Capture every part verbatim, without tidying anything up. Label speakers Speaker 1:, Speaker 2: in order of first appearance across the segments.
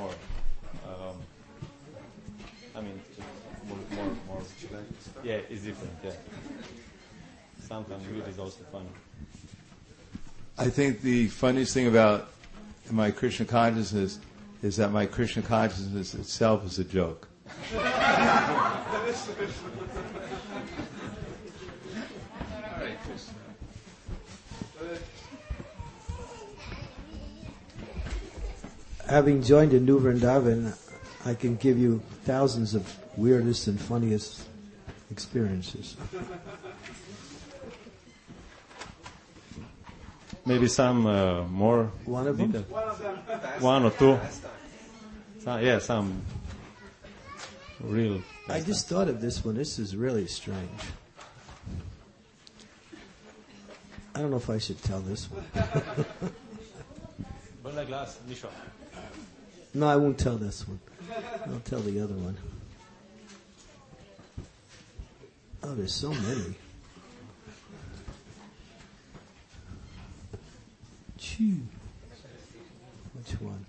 Speaker 1: more. Um, I mean, more, more, more. Yeah, it's different. Yeah. Sometimes weird is also funny.
Speaker 2: I think the funniest thing about my Krishna consciousness is that my Krishna consciousness itself is a joke.
Speaker 3: Having joined in New Vrindavan, I can give you thousands of weirdest and funniest experiences.
Speaker 1: Maybe some uh, more.
Speaker 3: One of them?
Speaker 1: One or two. Some, yeah, some real.
Speaker 3: I just thought of this one. This is really strange. I don't know if I should tell this one. No, I won't tell this one. I'll tell the other one. Oh, there's so many. Choo. Which one?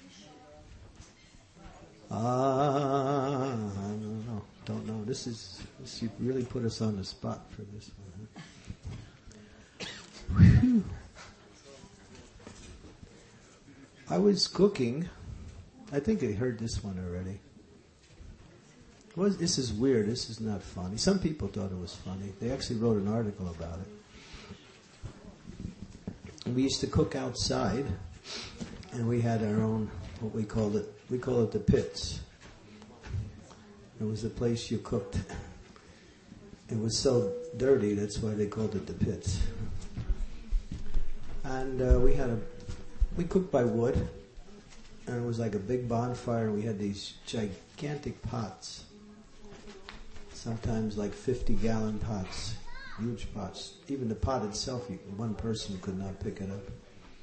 Speaker 3: Ah, I don't know. Don't know. This is, this, you really put us on the spot for this one. Huh? Whew. I was cooking. I think I heard this one already. Well, this is weird. This is not funny. Some people thought it was funny. They actually wrote an article about it. And we used to cook outside, and we had our own, what we called it, we call it the pits. It was the place you cooked. It was so dirty, that's why they called it the pits. And uh, we had a, we cooked by wood. And it was like a big bonfire, and we had these gigantic pots. Sometimes like fifty-gallon pots, huge pots. Even the pot itself, you, one person could not pick it up.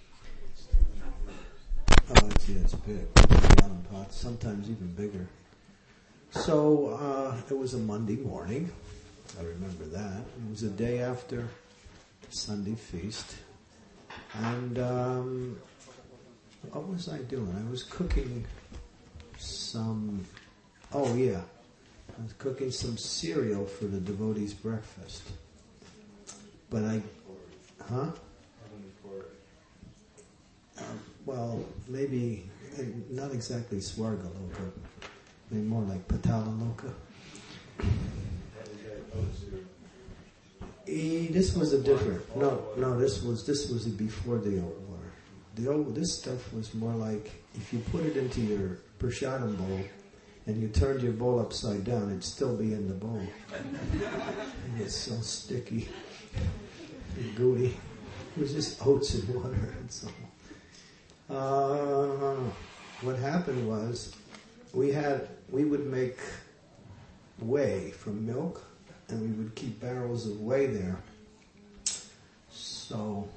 Speaker 3: Oh, it's, yeah, it's big. fifty-gallon pots, sometimes even bigger. So uh, it was a Monday morning. I remember that. It was the day after the Sunday feast. And... Um, what was I doing? I was cooking some, oh yeah, I was cooking some cereal for the devotees' breakfast. But I, huh? Uh, well, maybe, uh, not exactly Swargaloka, maybe more like Patalaloka. E, this was a different, no, no, this was, this was before the old war. The old, this stuff was more like if you put it into your prasadam bowl and you turned your bowl upside down, it'd still be in the bowl. And it's so sticky and gooey. It was just oats and water and so on. Uh, what happened was we had we would make whey from milk, and we would keep barrels of whey there. So,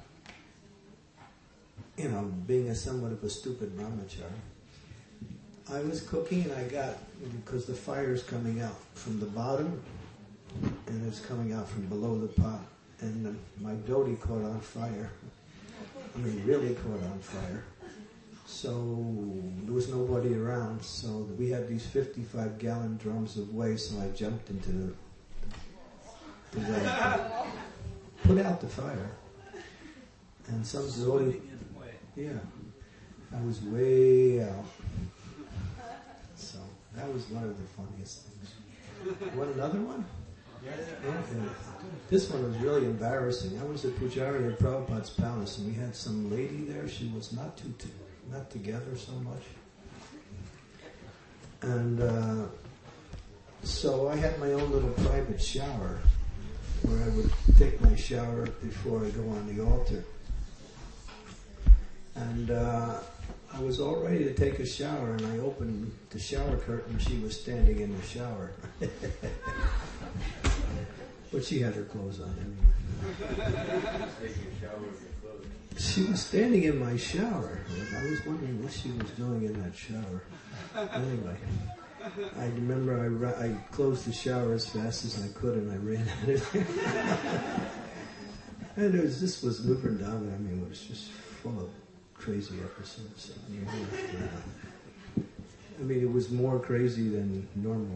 Speaker 3: you know, being a somewhat of a stupid brahmachari, I was cooking and I got, because the fire's coming out from the bottom and it's coming out from below the pot, and the, my dhoti caught on fire. I mean, really caught on fire. So there was nobody around, so we had these fifty-five gallon drums of whey, so I jumped into the, the whey pot, put out the fire. And some dhoti, yeah, I was way out. So that was one of the funniest things. Want another one? Okay. This one was really embarrassing. I was at Pujari at Prabhupada's palace, and we had some lady there. She was not too, t- not together so much. And uh, so I had my own little private shower, where I would take my shower before I go on the altar. And uh, I was all ready to take a shower, and I opened the shower curtain. She was standing in the shower. But she had her clothes on anyway. She was standing in my shower. I was wondering what she was doing in that shower. Anyway, I remember I, ra- I closed the shower as fast as I could, and I ran out of there. And it was, this was New Vrindavan. I mean, it was just full of crazy episodes. So, I mean, I mean, it was more crazy than normal.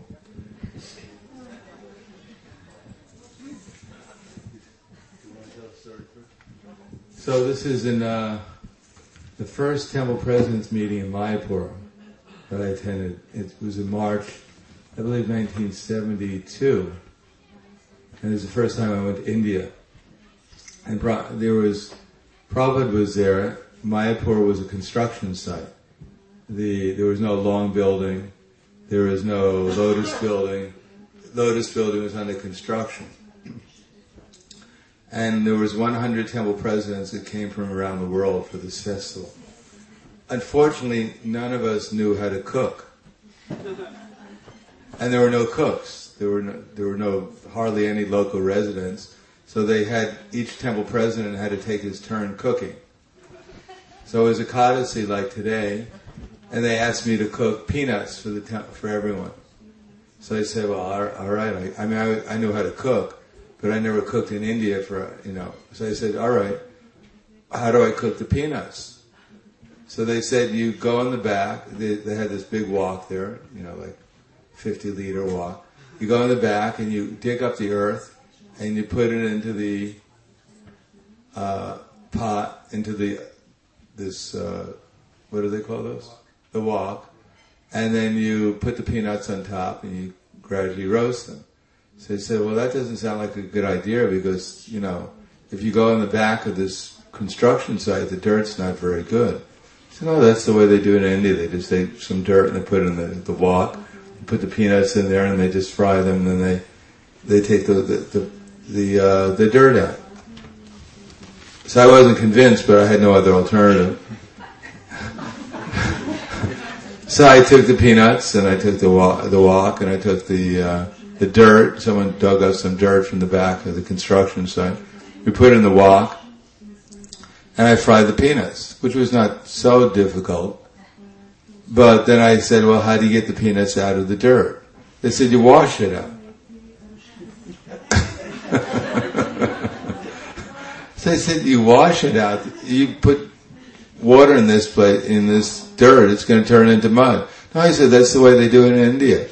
Speaker 2: So this is in uh, the first Temple Presidents meeting in Mayapur that I attended. It was in March, I believe, nineteen seventy-two, and it was the first time I went to India. And brought, there was Prabhupada was there. Mayapur was a construction site. The there was no long building. There was no Lotus building. Lotus building was under construction. And there was one hundred temple presidents that came from around the world for this festival. Unfortunately, none of us knew how to cook. And there were no cooks. There were no, there were no hardly any local residents. So they had, each temple president had to take his turn cooking. So it was a Ekadasi like today, and they asked me to cook peanuts for the te- for everyone. So I said, well, all, all right. I, I mean, I, I knew how to cook, but I never cooked in India for, you know. So I said, all right, how do I cook the peanuts? So they said, you go in the back. They, they had this big wok there, you know, like fifty liter wok. You go in the back and you dig up the earth and you put it into the uh, pot, into the, this, uh, what do they call those? The wok. And then you put the peanuts on top and you gradually roast them. So they said, well, that doesn't sound like a good idea because, you know, if you go in the back of this construction site, the dirt's not very good. I said, no, that's the way they do it in India. They just take some dirt and they put it in the, the wok, put the peanuts in there and they just fry them and then they, they take the, the, the, the, uh, the dirt out. So I wasn't convinced, but I had no other alternative. So I took the peanuts and I took the wok, the wok and I took the, uh, the dirt. Someone dug up some dirt from the back of the construction site. We put it in the wok and I fried the peanuts, which was not so difficult. But then I said, well, how do you get the peanuts out of the dirt? They said, you wash it out. So I said, you wash it out. You put water in this plate, in this dirt, it's going to turn into mud. No, I said, that's the way they do it in India.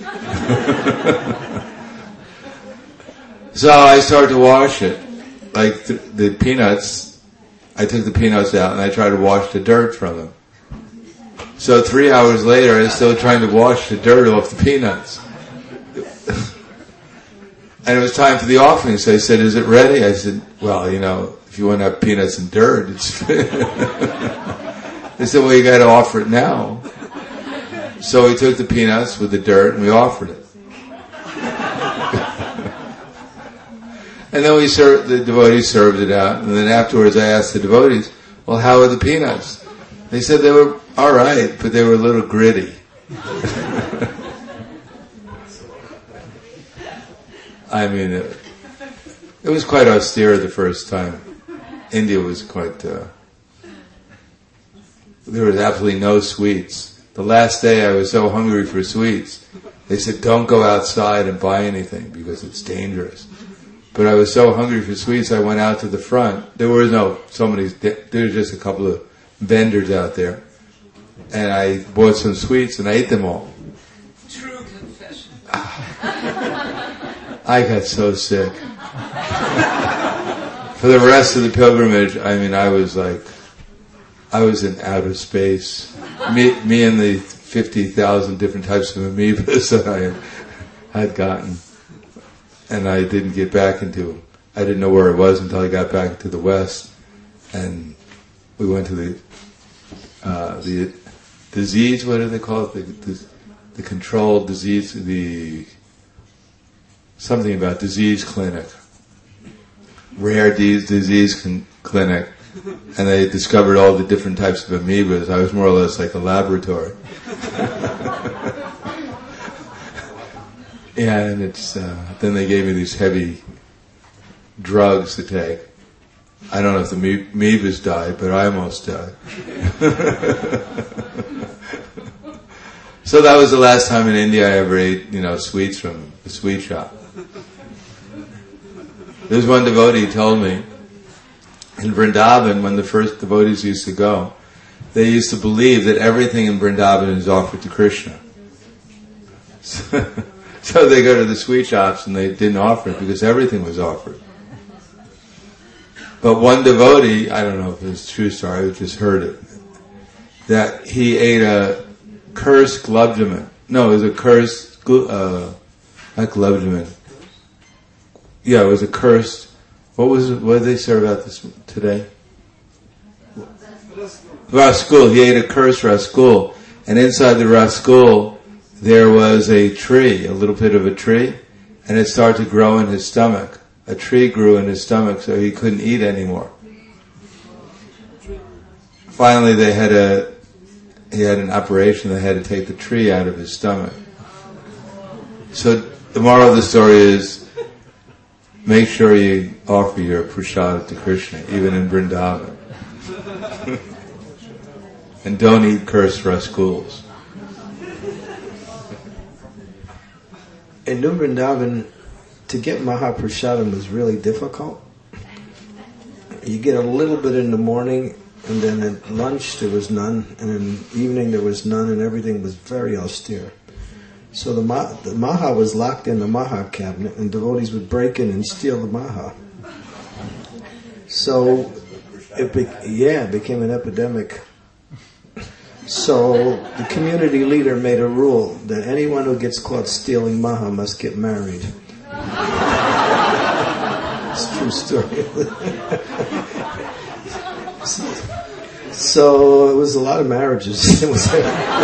Speaker 2: So I started to wash it. Like the, the peanuts, I took the peanuts out and I tried to wash the dirt from them. So three hours later, I was still trying to wash the dirt off the peanuts. And it was time for the offering, so I said, is it ready? I said, well, you know, if you want to have peanuts and dirt, it's... They said, well, you got to offer it now. So we took the peanuts with the dirt and we offered it. And then we served, the devotees served it out, and then afterwards I asked the devotees, well, how are the peanuts? They said they were alright, but they were a little gritty. I mean, it, it was quite austere the first time. India was quite, uh, there was absolutely no sweets. The last day I was so hungry for sweets, they said, don't go outside and buy anything because it's dangerous. But I was so hungry for sweets, I went out to the front. There was no, so many, there was just a couple of vendors out there. And I bought some sweets and I ate them all.
Speaker 4: True confession.
Speaker 2: I got so sick. For the rest of the pilgrimage, I mean, I was like, I was in outer space. Me, me and the fifty thousand different types of amoebas that I had gotten. And I didn't get back into, I didn't know where it was until I got back to the West. And we went to the, uh, the disease, what do they call it? The, the, the controlled disease, the, something about disease clinic. Rare disease, disease con- clinic. And they discovered all the different types of amoebas. I was more or less like a laboratory. Yeah, and it's, uh, then they gave me these heavy drugs to take. I don't know if the me- amoebas died, but I almost died. So that was the last time in India I ever ate, you know, sweets from the sweet shop. There's one devotee told me, in Vrindavan, when the first devotees used to go, they used to believe that everything in Vrindavan is offered to Krishna. So, so they go to the sweet shops and they didn't offer it because everything was offered. But one devotee, I don't know if it's a true story, I just heard it, that he ate a cursed gulab. No, it was a cursed, uh, not gulab. Yeah, it was a cursed, what was it, what did they serve out this today? Raskul. He ate a cursed raskul. And inside the raskul, there was a tree, a little bit of a tree, and it started to grow in his stomach. A tree grew in his stomach, so he couldn't eat anymore. Finally, they had a, he had an operation. They had to take the tree out of his stomach. So the moral of the story is, make sure you offer your prasad to Krishna, even in Vrindavan. And don't eat cursed raskuls.
Speaker 3: In New Vrindavan, to get Mahaprasadam was really difficult. You get a little bit in the morning, and then at lunch there was none, and in the evening there was none, and everything was very austere. So the, ma- the Maha was locked in the Maha cabinet, and devotees would break in and steal the Maha. So, it be- yeah, it became an epidemic. So the community leader made a rule that anyone who gets caught stealing Maha must get married. It's a true story. So it was a lot of marriages. It was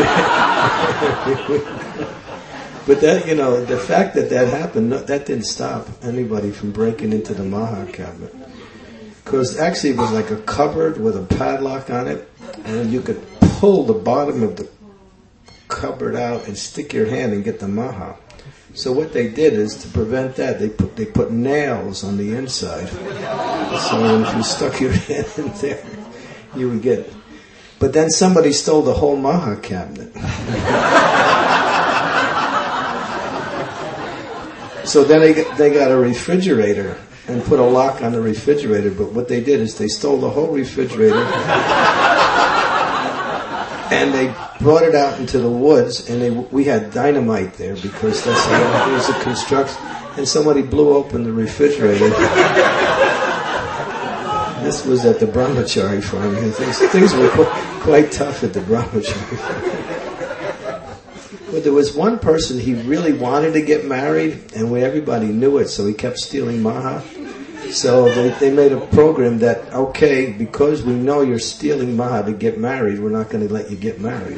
Speaker 3: but that, you know, the fact that that happened, that didn't stop anybody from breaking into the Maha cabinet. Because actually it was like a cupboard with a padlock on it, and you could pull the bottom of the cupboard out and stick your hand and get the Maha. So what they did is, to prevent that, they put they put nails on the inside. So if you stuck your hand in there, you would get it. But then somebody stole the whole Maha cabinet. So then they got, they got a refrigerator and put a lock on the refrigerator. But what they did is they stole the whole refrigerator and they brought it out into the woods. And they, we had dynamite there because that's how it was a construction. And somebody blew open the refrigerator. This was at the Brahmachari farm. Things, things were quite, quite tough at the Brahmachari farm. But there was one person, he really wanted to get married, and we, everybody knew it, so he kept stealing Maha. So they, they made a program that, okay, because we know you're stealing Maha to get married, we're not going to let you get married.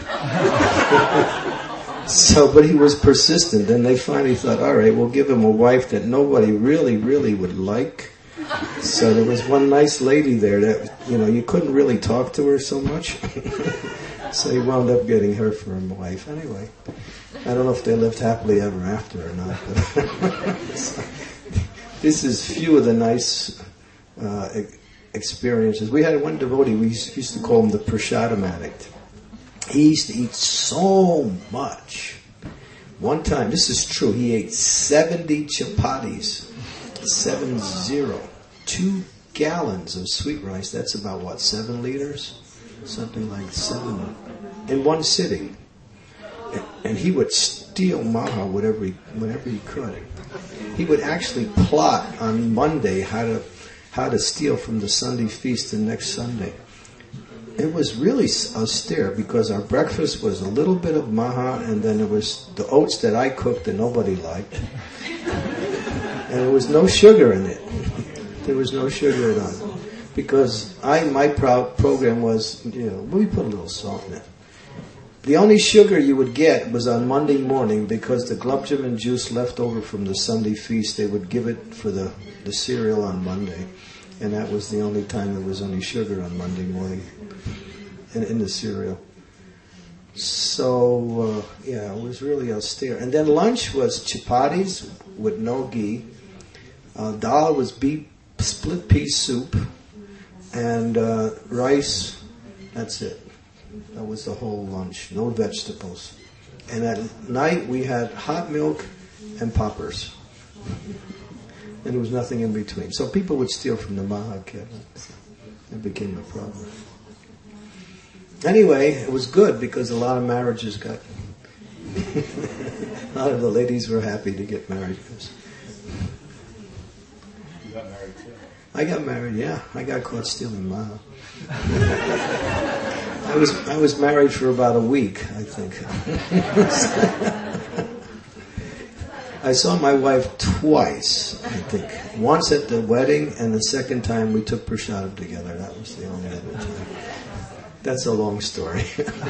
Speaker 3: So, but he was persistent, and they finally thought, all right, we'll give him a wife that nobody really, really would like. So there was one nice lady there that, you know, you couldn't really talk to her so much. So he wound up getting her for a wife. Anyway, I don't know if they lived happily ever after or not. But this is few of the nice uh, experiences. We had one devotee, we used to call him the prasadam addict. He used to eat so much. One time, this is true, he ate seventy chapatis. Seven zero. Two gallons of sweet rice. That's about what, seven liters? Something like seven. In one sitting. And, and he would steal Maha whatever he, whenever he could. He would actually plot on Monday how to how to steal from the Sunday feast the next Sunday. It was really austere because our breakfast was a little bit of Maha, and then it was the oats that I cooked that nobody liked. And there was no sugar in it. There was no sugar at all. Because I, my pro- program was, you know, we put a little salt in it. The only sugar you would get was on Monday morning, because the gulab jamun juice left over from the Sunday feast, they would give it for the, the cereal on Monday. And that was the only time there was any sugar on Monday morning in, in the cereal. So, uh, yeah, it was really austere. And then lunch was chapatis with no ghee. Uh, dal was beef, split pea soup, and uh, rice. That's it. That was the whole lunch. No vegetables. And at night we had hot milk and poppers. And there was nothing in between. So people would steal from the Maha cabinet. It became a problem. Anyway, it was good because a lot of marriages got A lot of the ladies were happy to get married.
Speaker 1: You got married too?
Speaker 3: I got married, yeah. I got caught stealing Maha. I was I was married for about a week, I think. I saw my wife twice, I think. Once at the wedding, and the second time we took prasadam together. That was the only other time. That's a long story.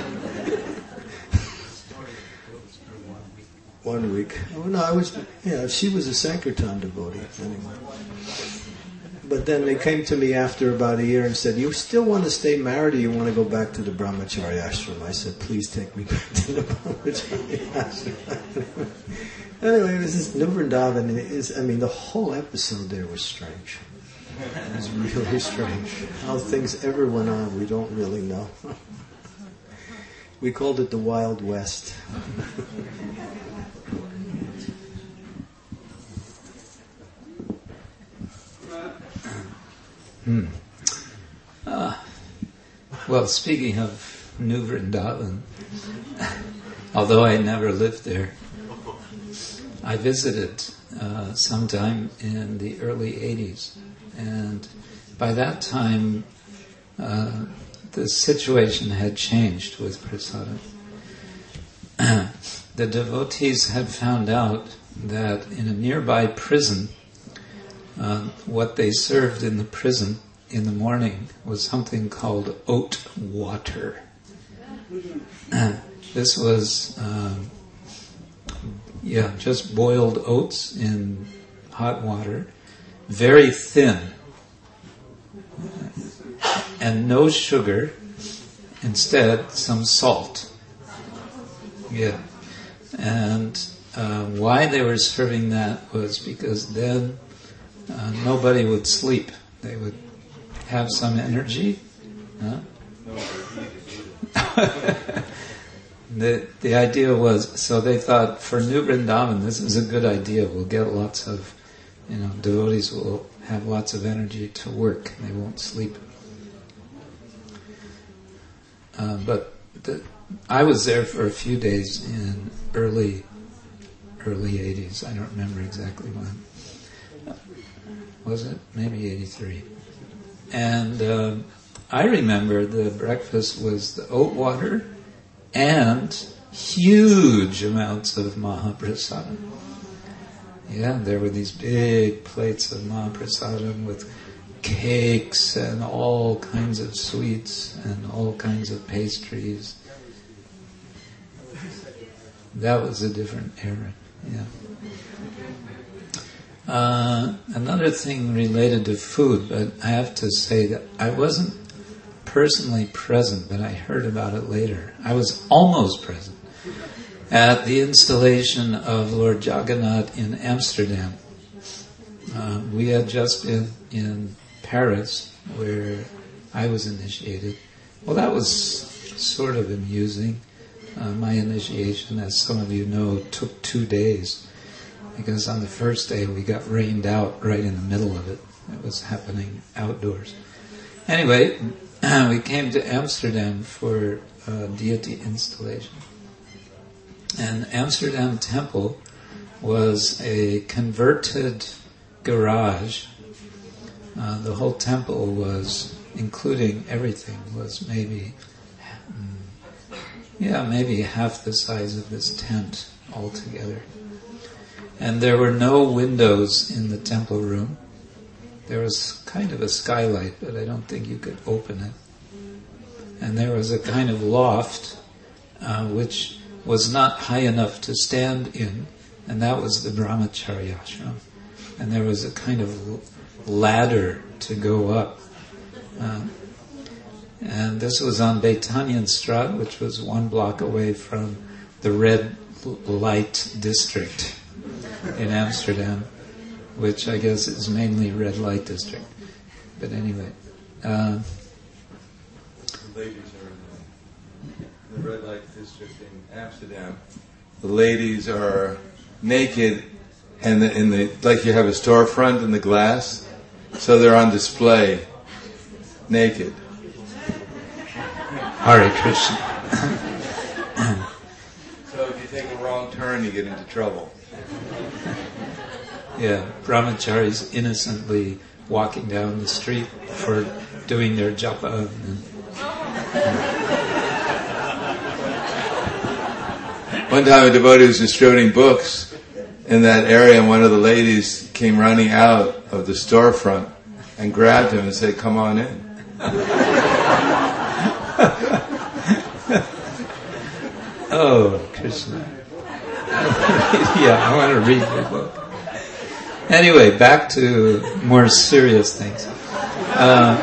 Speaker 3: One week. Oh no, I was. Yeah, she was a Sankirtan devotee anyway. But then they came to me after about a year and said, "You still want to stay married, or you want to go back to the brahmacharya ashram?" I said, "Please take me back to the brahmacharya ashram." Anyway, it was this New Vrindavan. It is, I mean, the whole episode there was strange. It was really strange. How things ever went on, we don't really know. We called it the Wild West.
Speaker 5: Hmm. Uh, well, speaking of New Vrindavan, although I never lived there, I visited uh, sometime in the early eighties, and by that time uh, the situation had changed with prasadam. The devotees had found out that in a nearby prison, uh, what they served in the prison in the morning was something called oat water. This was um, yeah, just boiled oats in hot water, very thin, and no sugar, instead some salt. Yeah. And uh, why they were serving that was because then uh, nobody would sleep. They would have some energy. Huh? The the idea was, so they thought, for New Vrindavan, this is a good idea. We'll get lots of, you know, devotees will have lots of energy to work. They won't sleep. Uh, but the, I was there for a few days in early early eighties. I don't remember exactly when. Was it? Maybe eighty-three. And uh, I remember the breakfast was the oat water and huge amounts of Mahaprasadam. Yeah, there were these big plates of Mahaprasadam with cakes and all kinds of sweets and all kinds of pastries. That was a different era, yeah. Uh, another thing related to food, but I have to say that I wasn't personally present, but I heard about it later. I was almost present at the installation of Lord Jagannath in Amsterdam. Uh, we had just been in Paris, where I was initiated. Well, that was sort of amusing. Uh, my initiation, as some of you know, took two days, because on the first day we got rained out right in the middle of it. It was happening outdoors. Anyway, we came to Amsterdam for uh, deity installation. And Amsterdam Temple was a converted garage. Uh, the whole temple was, including everything, was maybe, mm, yeah, maybe half the size of this tent altogether. And there were no windows in the temple room. There was kind of a skylight, but I don't think you could open it. And there was a kind of loft, uh, which was not high enough to stand in, and that was the brahmacharya ashram. And there was a kind of ladder to go up. Uh, and this was on Betanyenstraat, which was one block away from the red light district in Amsterdam, which I guess is mainly red light district. But anyway, uh,
Speaker 2: the ladies are in the, the red light district in Amsterdam. The ladies are naked, and the, in the like you have a storefront in the glass, so they're on display, naked.
Speaker 5: Hare Krishna.
Speaker 2: So if you take a wrong turn, you get into trouble.
Speaker 5: Yeah, brahmacharis innocently walking down the street for doing their japa.
Speaker 2: One time a devotee was distributing books in that area, and one of the ladies came running out of the storefront and grabbed him and said, "Come on in."
Speaker 5: Oh, Krishna. Yeah, I want to read your book. Anyway, back to more serious things. Uh,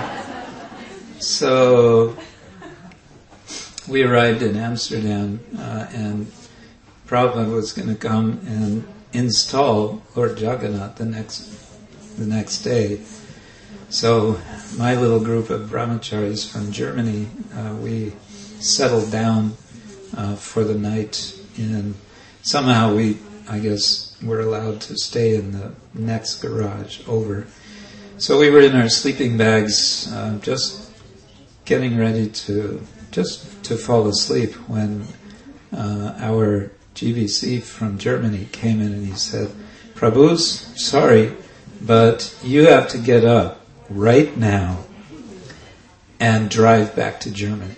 Speaker 5: so, we arrived in Amsterdam, uh, and Prabhupada was going to come and install Lord Jagannath the next the next day. So, my little group of brahmacharis from Germany, uh, we settled down uh, for the night, and somehow we, I guess, were allowed to stay in the next garage over. So we were in our sleeping bags, uh, just getting ready to just to fall asleep when uh, our G V C from Germany came in and he said, "Prabhus, sorry, but you have to get up right now and drive back to Germany."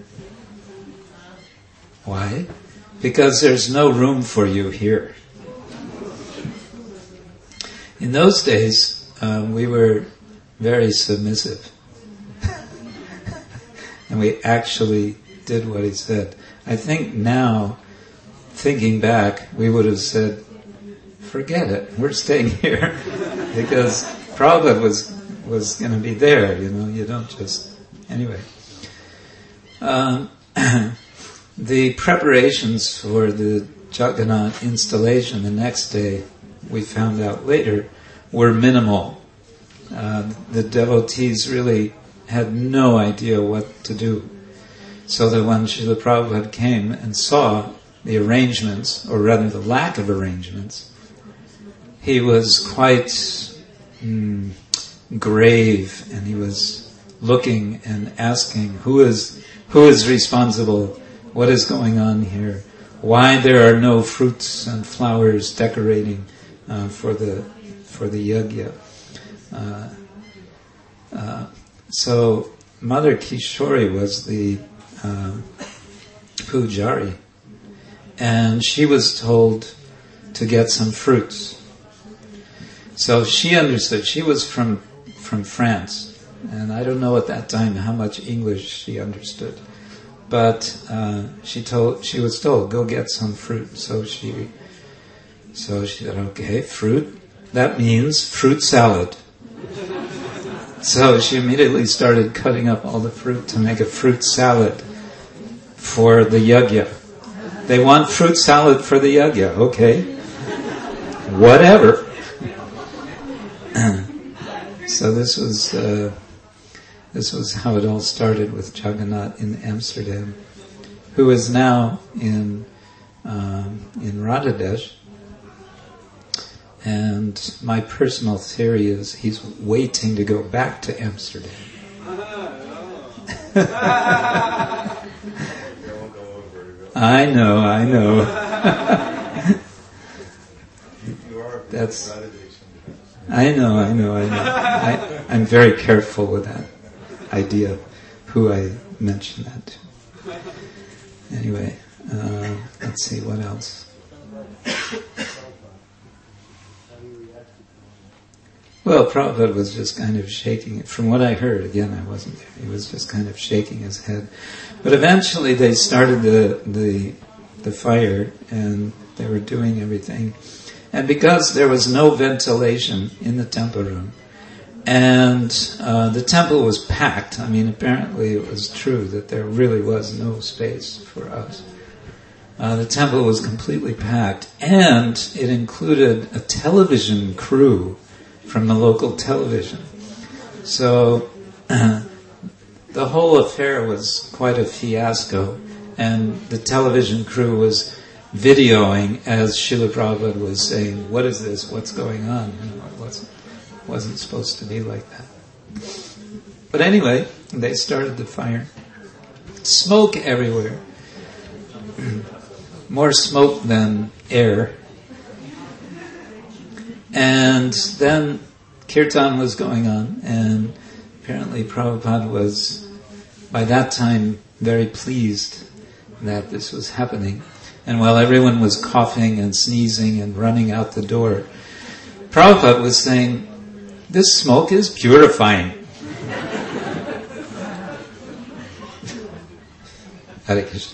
Speaker 5: Why? Because there's no room for you here. In those days, um, we were very submissive. And we actually did what he said. I think now, thinking back, we would have said, forget it, we're staying here. Because Prabhupada was, was going to be there, you know, you don't just... Anyway. Um, the preparations for the Jagannath installation the next day, we found out later, were minimal. Uh, the devotees really had no idea what to do. So that when Srila Prabhupada came and saw the arrangements, or rather the lack of arrangements, he was quite mm, grave, and he was looking and asking, who is who is responsible? What is going on here? Why there are no fruits and flowers decorating uh, for the for the yajna? Uh, uh, so Mother Kishori was the uh, pujari, and she was told to get some fruits. So she understood. She was from from France, and I don't know at that time how much English she understood. But uh, she told she was told, go get some fruit. So she so she said, okay, fruit. That means fruit salad. So she immediately started cutting up all the fruit to make a fruit salad for the yajna. They want fruit salad for the yajna, okay. Whatever. So this was uh, this was how it all started with Jagannath in Amsterdam, who is now in um, in Radhadesh. And my personal theory is he's waiting to go back to Amsterdam. I know, I know. That's. I know, I know, I know. I, I'm very careful with that idea, who I mention that to. Anyway, uh, let's see what else. Well, Prabhupada was just kind of shaking. From what I heard, again, I wasn't there. He was just kind of shaking his head. But eventually, they started the the the fire, and they were doing everything. And because there was no ventilation in the temple room, and uh, the temple was packed. I mean, apparently, it was true that there really was no space for us. Uh, the temple was completely packed, and it included a television crew from the local television. So uh, the whole affair was quite a fiasco, and the television crew was videoing as Srila Prabhupada was saying, what is this, what's going on? You know, it wasn't, wasn't supposed to be like that. But anyway, they started the fire. Smoke everywhere. more smoke than air. And then Kirtan was going on, and apparently Prabhupada was, by that time, very pleased that this was happening. And while everyone was coughing and sneezing and running out the door, Prabhupada was saying, "This smoke is purifying." Hare Krishna.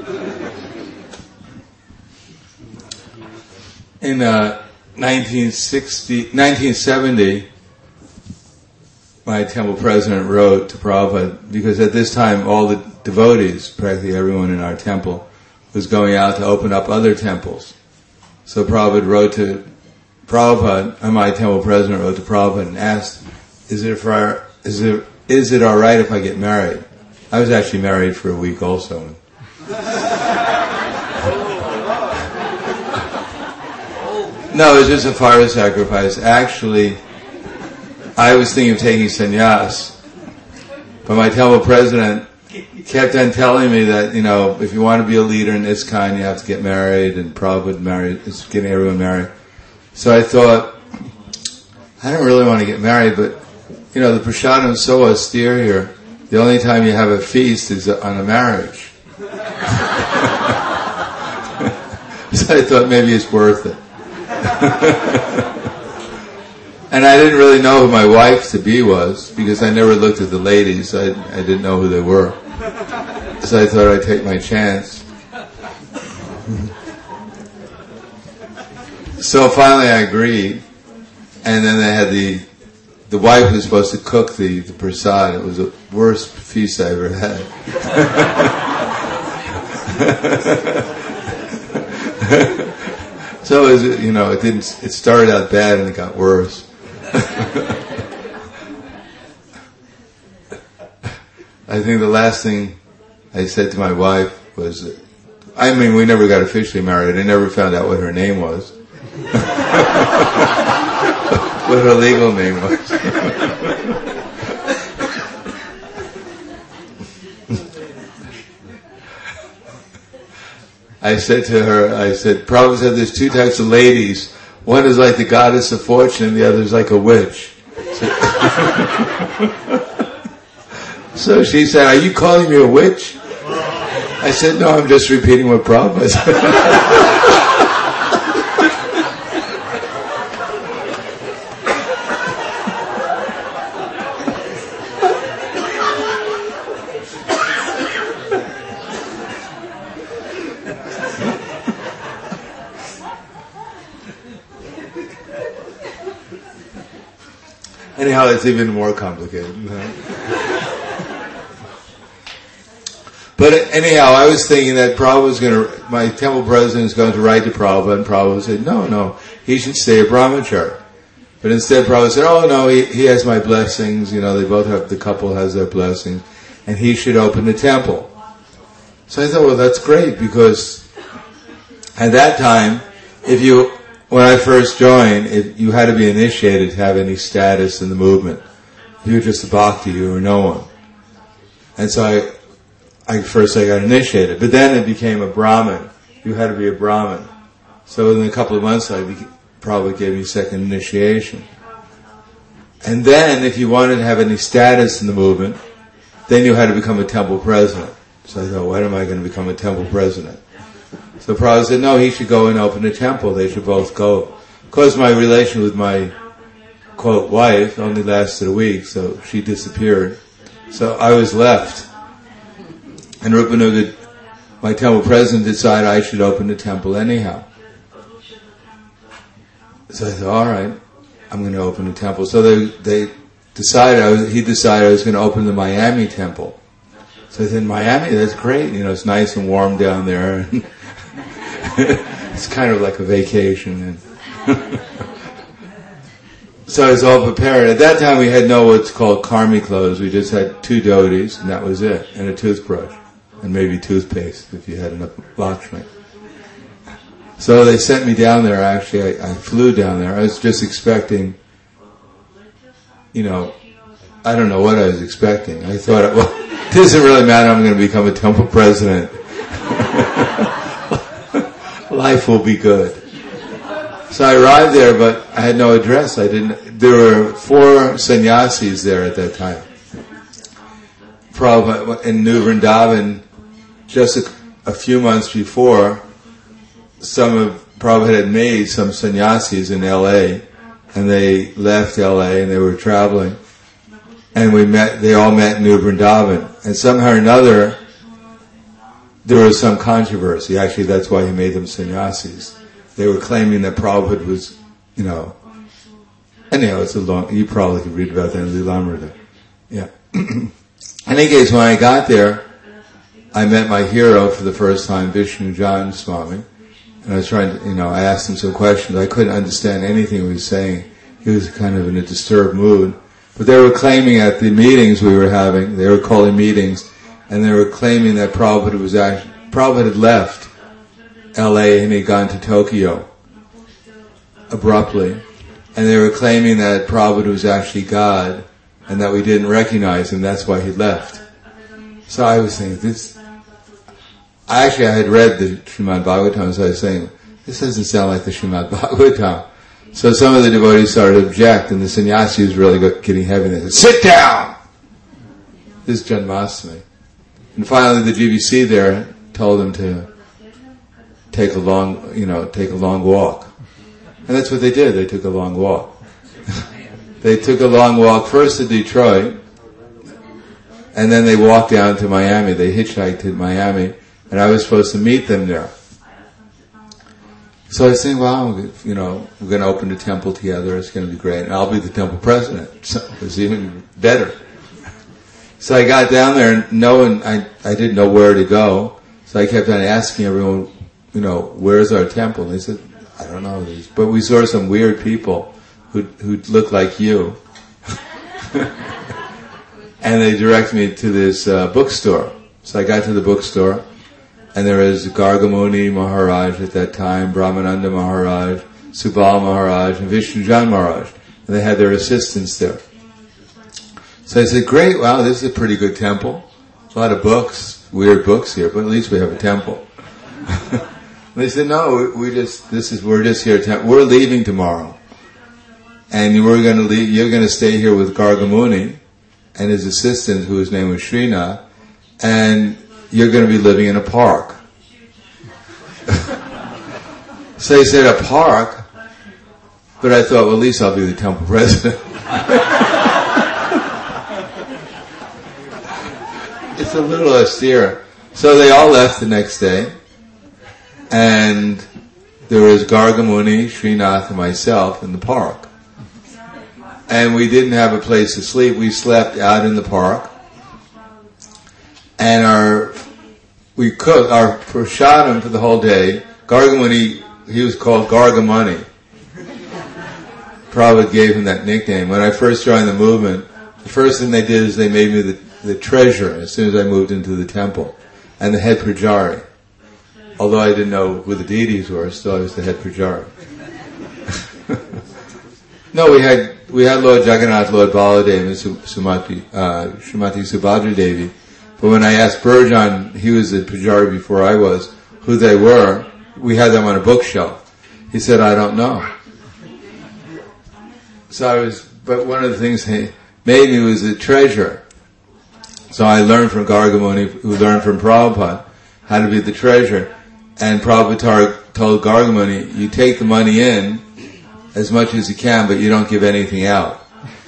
Speaker 2: In uh, nineteen sixty, nineteen seventy, my temple president wrote to Prabhupada, because at this time all the devotees, practically everyone in our temple, was going out to open up other temples. So Prabhupada wrote to Prabhupada, and my temple president wrote to Prabhupada and asked, is it for our, is it, is it alright if I get married? I was actually married for a week also. No, it was just a fire sacrifice. Actually, I was thinking of taking sannyas, but my temple president kept on telling me that, you know, if you want to be a leader in ISKCON, you have to get married, and Prabhupada married, is getting everyone married. So I thought, I don't really want to get married, but, you know, the prasadam is so austere here. The only time you have a feast is on a marriage. So I thought maybe it's worth it. And I didn't really know who my wife to be was, because I never looked at the ladies. I, I didn't know who they were. So I thought I'd take my chance. So finally I agreed. And then they had the, the wife was supposed to cook the, the prasad. It was the worst feast I ever had. So it was, you know, it didn't, it started out bad and it got worse. I think the last thing I said to my wife was, I mean, we never got officially married. I never found out what her name was. What her legal name was. I said to her, I said, Prabhupada said there's two types of ladies. One is like the goddess of fortune, the other is like a witch. So, so she said, are you calling me a witch? I said, no, I'm just repeating what Prabhupada said. Anyhow, it's even more complicated. But anyhow, I was thinking that Prabhupada was going to, my temple president is going to write to Prabhupada, and Prabhupada said, no, no, he should stay a brahmachari. But instead Prabhupada said, oh no, he, he has my blessings, you know, they both have, the couple has their blessings, and he should open the temple. So I thought, well, that's great, because at that time, if you, when I first joined, it, you had to be initiated to have any status in the movement. If you were just a bhakti, you were no one. And so I, I first I got initiated, but then it became a Brahmin. You had to be a Brahmin. So within a couple of months, I be, probably gave me second initiation. And then, if you wanted to have any status in the movement, then you had to become a temple president. So I thought, when am I going to become a temple president? So Prabhupada said, no, he should go and open a temple. They should both go. Of course, my relation with my, quote, wife only lasted a week, so she disappeared. So I was left. And Rupanuga, my temple president, decided I should open the temple anyhow. So I thought, all right, I'm going to open a temple. So they they decided, I was, he decided I was going to open the Miami temple. So I said, Miami, that's great. You know, it's nice and warm down there. It's kind of like a vacation. And so I was all prepared. At that time we had no what's called karmi clothes. We just had two dhotis, and that was it, and a toothbrush, and maybe toothpaste if you had enough Lakshmi. So they sent me down there. Actually, I, I flew down there. I was just expecting, you know, I don't know what I was expecting. I thought, well, it doesn't really matter. I'm going to become a temple president. life will be good. So I arrived there, but I had no address. I didn't. There were four sannyasis there at that time. Prabhupada in New Vrindavan, just a, a few months before, some of Prabhupada had made some sannyasis in L A, and they left L A and they were traveling, and we met. They all met in New Vrindavan, and somehow or another, there was some controversy. Actually, that's why he made them sannyasis. They were claiming that Prabhupada was, you know. Anyhow, it's a long. You probably could read about that in Lilamrita. Yeah. In any case, when I got there, I met my hero for the first time, Vishnu Jan Swami, and I was trying to, you know, I asked him some questions. I couldn't understand anything he was saying. He was kind of in a disturbed mood. But they were claiming at the meetings we were having, they were calling meetings, and they were claiming that Prabhupada was actually, Prabhupada had left L A and he'd gone to Tokyo abruptly. And they were claiming that Prabhupada was actually God, and that we didn't recognize him, that's why he left. So I was saying, this, I actually I had read the Srimad Bhagavatam, so I was saying, this doesn't sound like the Srimad Bhagavatam. So some of the devotees started to object, and the sannyasi was really getting heavy, and they said, sit down! This is Janmashtami. And finally the G B C there told them to take a long, you know, take a long walk. And that's what they did, they took a long walk. They took a long walk first to Detroit, and then they walked down to Miami. They hitchhiked to Miami, and I was supposed to meet them there. So I was saying, well, you know, we're going to open the temple together, it's going to be great, and I'll be the temple president. So it was even better. So I got down there, and no one, I, I didn't know where to go, so I kept on asking everyone, you know, where's our temple? And they said, I don't know, but we saw some weird people who who looked like you. And they directed me to this uh, bookstore. So I got to the bookstore, and there was Gargamuni Maharaj at that time, Brahmananda Maharaj, Subal Maharaj, and Vishnujan Maharaj. And they had their assistants there. So I said, great, wow, this is a pretty good temple. A lot of books, weird books here, but at least we have a temple. And they said, no, we just, this is, we're just here, temp- we're leaving tomorrow. And we're going to leave, you're going to stay here with Gargamuni and his assistant, whose name was Srinath, and you're going to be living in a park. So he said, a park? But I thought, well, at least I'll be the temple president. It's a little austere. So they all left the next day, and there was Gargamuni, Srinath, and myself in the park. And we didn't have a place to sleep. We slept out in the park. And our, we cooked, our prasadam for the whole day, Gargamuni, he was called Gargamuni. Prabhupada gave him that nickname. When I first joined the movement, the first thing they did is they made me the, the treasurer as soon as I moved into the temple, and the head pujari. Although I didn't know who the deities were, still I was the head pujari. No, we had we had Lord Jagannath, Lord Baladev, and Sumati, uh, Srimati Subhadra Devi. But when I asked Burjan, he was the pujari before I was, who they were, we had them on a bookshelf. He said, I don't know. So I was, but one of the things he made me was a treasurer. So I learned from Gargamuni, who learned from Prabhupada, how to be the treasurer. And Prabhupada told Gargamuni, you take the money in as much as you can, but you don't give anything out.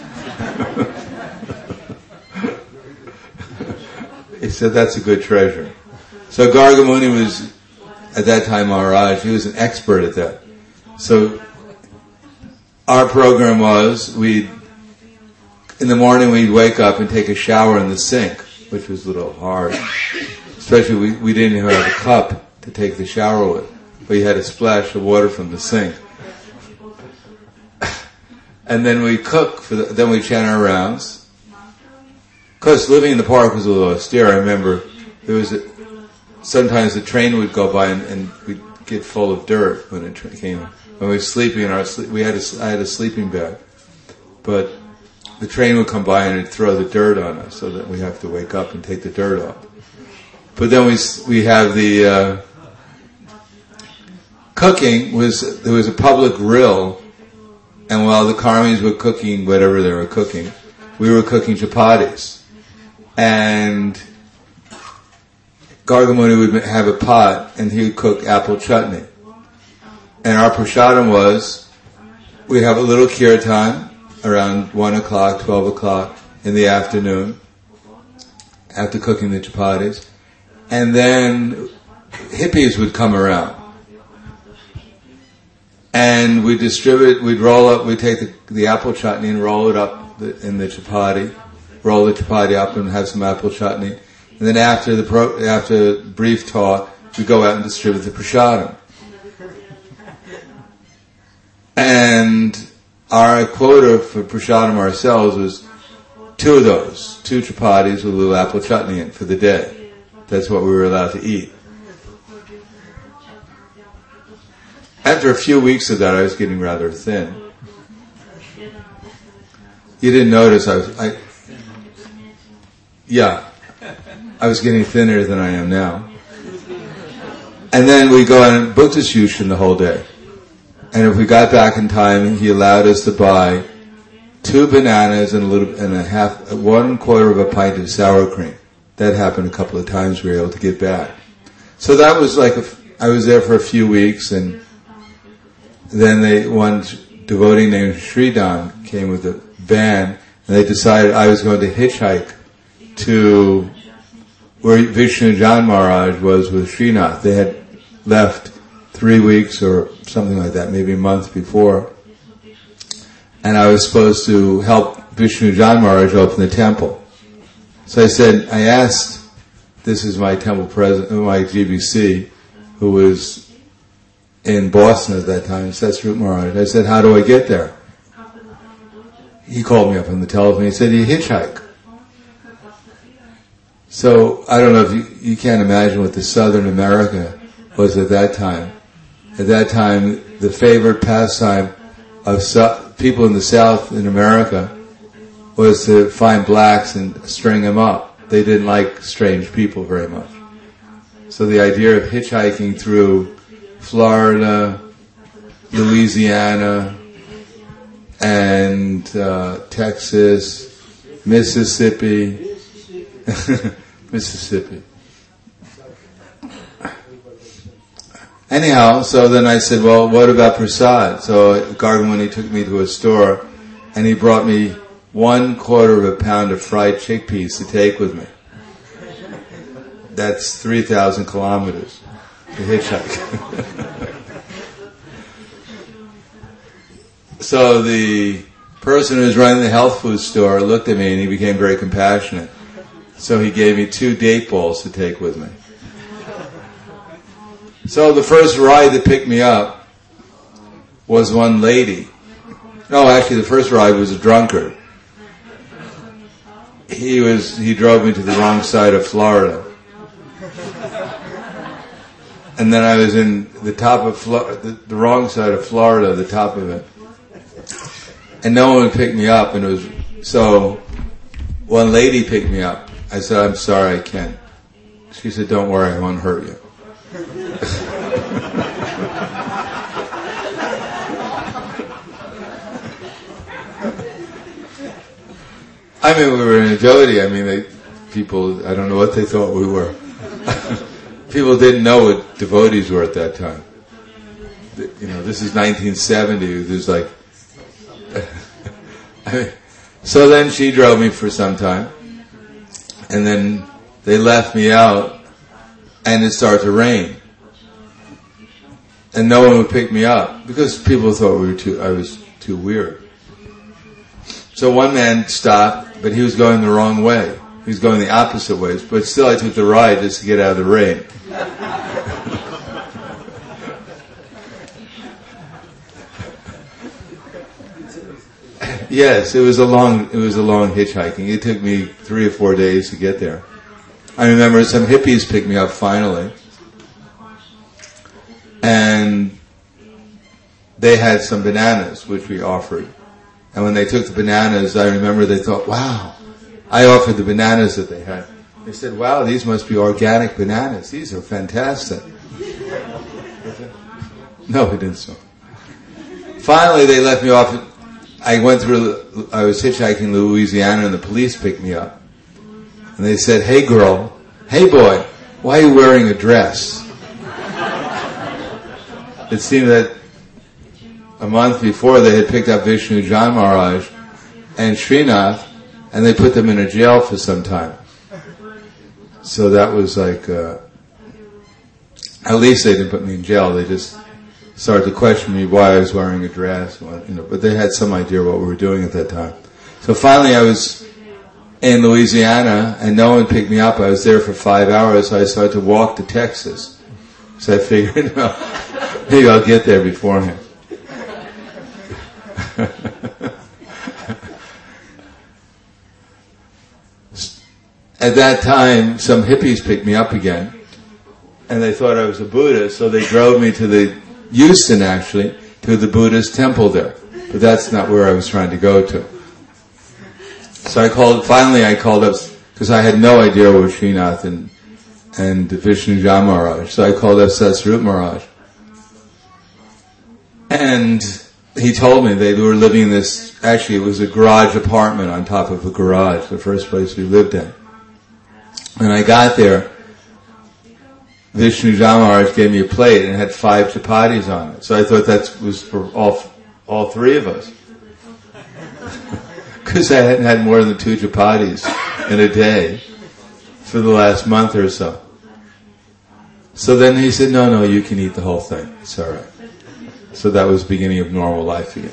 Speaker 2: He said, that's a good treasure. So Gargamuni was, at that time Maharaj, he was an expert at that. So our program was, we'd, in the morning we'd wake up and take a shower in the sink, which was a little hard. Especially we, we didn't have a cup to take the shower with, but you had to splash the water from the sink. And then we cook, for the, then we chant our rounds. Because living in the park was a little austere. I remember there was a, sometimes the train would go by and, and we'd get full of dirt when it tra- came. When we were sleeping in our sleep, we had a, I had a sleeping bag, but the train would come by and it'd throw the dirt on us, so that we have to wake up and take the dirt off. But then we we have the uh, cooking was, there was a public grill, and while the Karmis were cooking whatever they were cooking, we were cooking chapatis. And Gargamuni would have a pot, and he would cook apple chutney. And our prasadam was, we'd have a little kirtan around one o'clock, twelve o'clock in the afternoon, after cooking the chapatis. And then hippies would come around. And we'd distribute, we'd roll up, we'd take the, the apple chutney and roll it up the, in the chapati, roll the chapati up and have some apple chutney. And then after the pro, after brief talk, we'd go out and distribute the prasadam. And our quota for prasadam ourselves was two of those, two chapatis with a little apple chutney in for the day. That's what we were allowed to eat. After a few weeks of that, I was getting rather thin. You didn't notice I was, I, yeah, I was getting thinner than I am now. And then we go on Bhuktashyushan the whole day. And if we got back in time, he allowed us to buy two bananas and a little, and a half, one quarter of a pint of sour cream. That happened a couple of times. We were able to get back. So that was like a, I was there for a few weeks, and then they, one devotee named Sridhan came with a van, and they decided I was going to hitchhike to where Vishnu Jan Maharaj was with Srinath. They had left three weeks or something like that, maybe a month before. And I was supposed to help Vishnu Jan Maharaj open the temple. So I said, I asked, this is my temple president, my G B C, who was in Boston at that time, Sesrup Maharaj. I said, how do I get there? He called me up on the telephone. He said, you hitchhike. So, I don't know if you, you can't imagine what the Southern America was at that time. At that time, the favorite pastime of so, people in the South in America was to find blacks and string them up. They didn't like strange people very much. So the idea of hitchhiking through Florida, Louisiana, and uh, Texas, Mississippi, Mississippi. Anyhow, so then I said, well, what about prasad? So Gargamuni took me to a store, and he brought me one quarter of a pound of fried chickpeas to take with me. That's three thousand kilometers to hitchhike. So the person who was running the health food store looked at me, and he became very compassionate. So he gave me two date balls to take with me. So the first ride that picked me up was one lady. No, actually the first ride was a drunkard. He was, he drove me to the wrong side of Florida. And then I was in the top of Flo- the, the wrong side of Florida, the top of it. And no one would pick me up, and it was, so one lady picked me up. I said, I'm sorry, I can't. She said, don't worry, I won't hurt you. I mean, we were in a jodi. I mean, they, people, I don't know what they thought we were. People didn't know what devotees were at that time. You know, this is nineteen seventy. There's like, I mean, so then she drove me for some time, and then they left me out, and it started to rain, and no one would pick me up because people thought we were too. I was too weird. So one man stopped, but he was going the wrong way. He was going the opposite ways, but still I took the ride just to get out of the rain. Yes, it was a long, it was a long hitchhiking. It took me three or four days to get there. I remember some hippies picked me up finally, and they had some bananas, which we offered. And when they took the bananas, I remember they thought, wow, I offered the bananas that they had. They said, wow, these must be organic bananas. These are fantastic. No, he didn't smoke. Finally, they let me off. I went through, I was hitchhiking in Louisiana and the police picked me up. And they said, "Hey girl, hey boy, why are you wearing a dress?" It seemed that a month before they had picked up Vishnu Jan Maharaj and Srinath, and they put them in a jail for some time. So that was like, uh, at least they didn't put me in jail. They just started to question me why I was wearing a dress. You know, but they had some idea what we were doing at that time. So finally I was in Louisiana and no one picked me up. I was there for five hours, so I started to walk to Texas. So I figured, no, maybe I'll get there beforehand. At that time, some hippies picked me up again, and they thought I was a Buddhist, so they drove me to the Houston, actually, to the Buddhist temple there. But that's not where I was trying to go to. So I called, finally I called up, because I had no idea where Srinath and, and Vishnu Jan Maharaj. So I called up Satsvarup Maharaj. And he told me they were living in this, actually it was a garage apartment on top of a garage, the first place we lived in. When I got there, Vishnu Jan Maharaj gave me a plate and it had five chapatis on it. So I thought that was for all all three of us. Because I hadn't had more than two chapatis in a day for the last month or so. So then he said, no, no, you can eat the whole thing. It's all right. So that was the beginning of normal life again.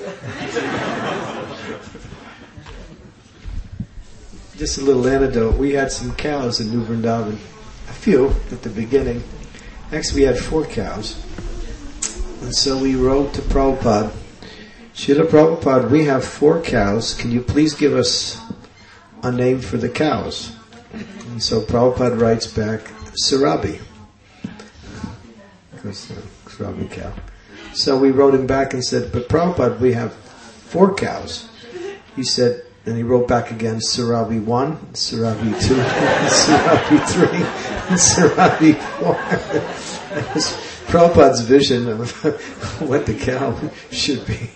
Speaker 3: Just a little anecdote. We had some cows in New Vrindavan. A few at the beginning. Actually, we had four cows. And so we wrote to Prabhupada, Srila Prabhupada, we have four cows. Can you please give us a name for the cows? And so Prabhupada writes back, Sarabi. Because uh, Sarabi cow. So we wrote him back and said, but Prabhupada, we have four cows. He said, and he wrote back again, Sarabi one, Sarabi two, Sarabi three, and Sarabi four. That was Prabhupada's vision of what the cow should be.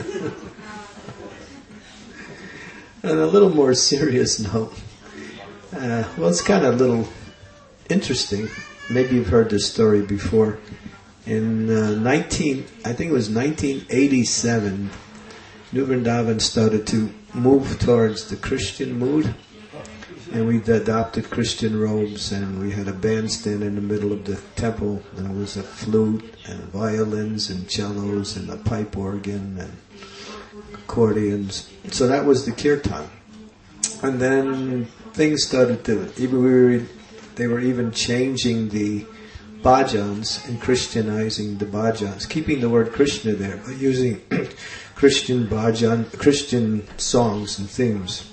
Speaker 3: On a little more serious note, uh, well, it's kind of a little interesting. Maybe you've heard this story before. In uh, nineteen, I think it was nineteen eighty-seven, New Vrindavan started to move towards the Christian mood, and we adopted Christian robes, and we had a bandstand in the middle of the temple, and it was a flute and violins and cellos and a pipe organ and accordions. So that was the kirtan. And then things started to, even we were, they were even changing the bhajans and Christianizing the bhajans, keeping the word Krishna there, but using Christian bhajan, Christian songs and themes.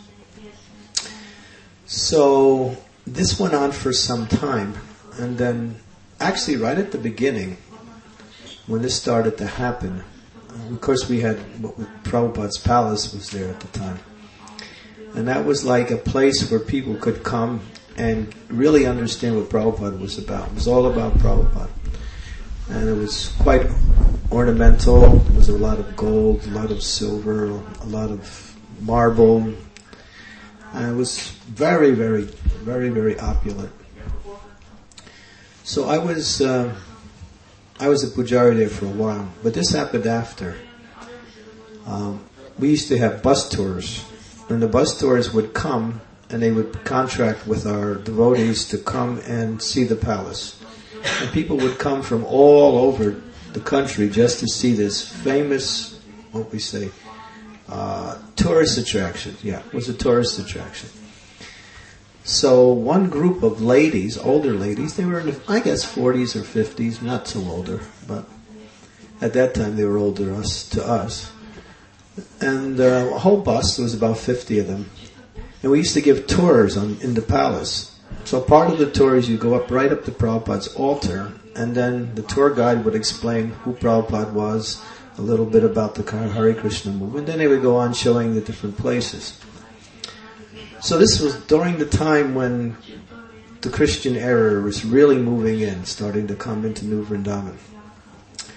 Speaker 3: So this went on for some time, and then actually right at the beginning, when this started to happen, uh, of course we had what Prabhupada's palace was there at the time, and that was like a place where people could come and really understand what Prabhupada was about. It was all about Prabhupada. And it was quite ornamental. There was a lot of gold, a lot of silver, a lot of marble. And it was very, very, very, very opulent. So I was, uh, I was a pujari there for a while. But this happened after. Um, we used to have bus tours. And the bus tours would come and they would contract with our devotees to come and see the palace. And people would come from all over the country just to see this famous, what we say, uh, tourist attraction. Yeah, it was a tourist attraction. So one group of ladies, older ladies, they were in the, I guess, forties or fifties, not so older, but at that time they were older us to us. And uh, a whole bus, there was about fifty of them. And we used to give tours on, in the palace. So part of the tour is you go up right up to Prabhupada's altar, and then the tour guide would explain who Prabhupada was, a little bit about the Hare Krishna movement. Then they would go on showing the different places. So this was during the time when the Christian era was really moving in, starting to come into New Vrindavan.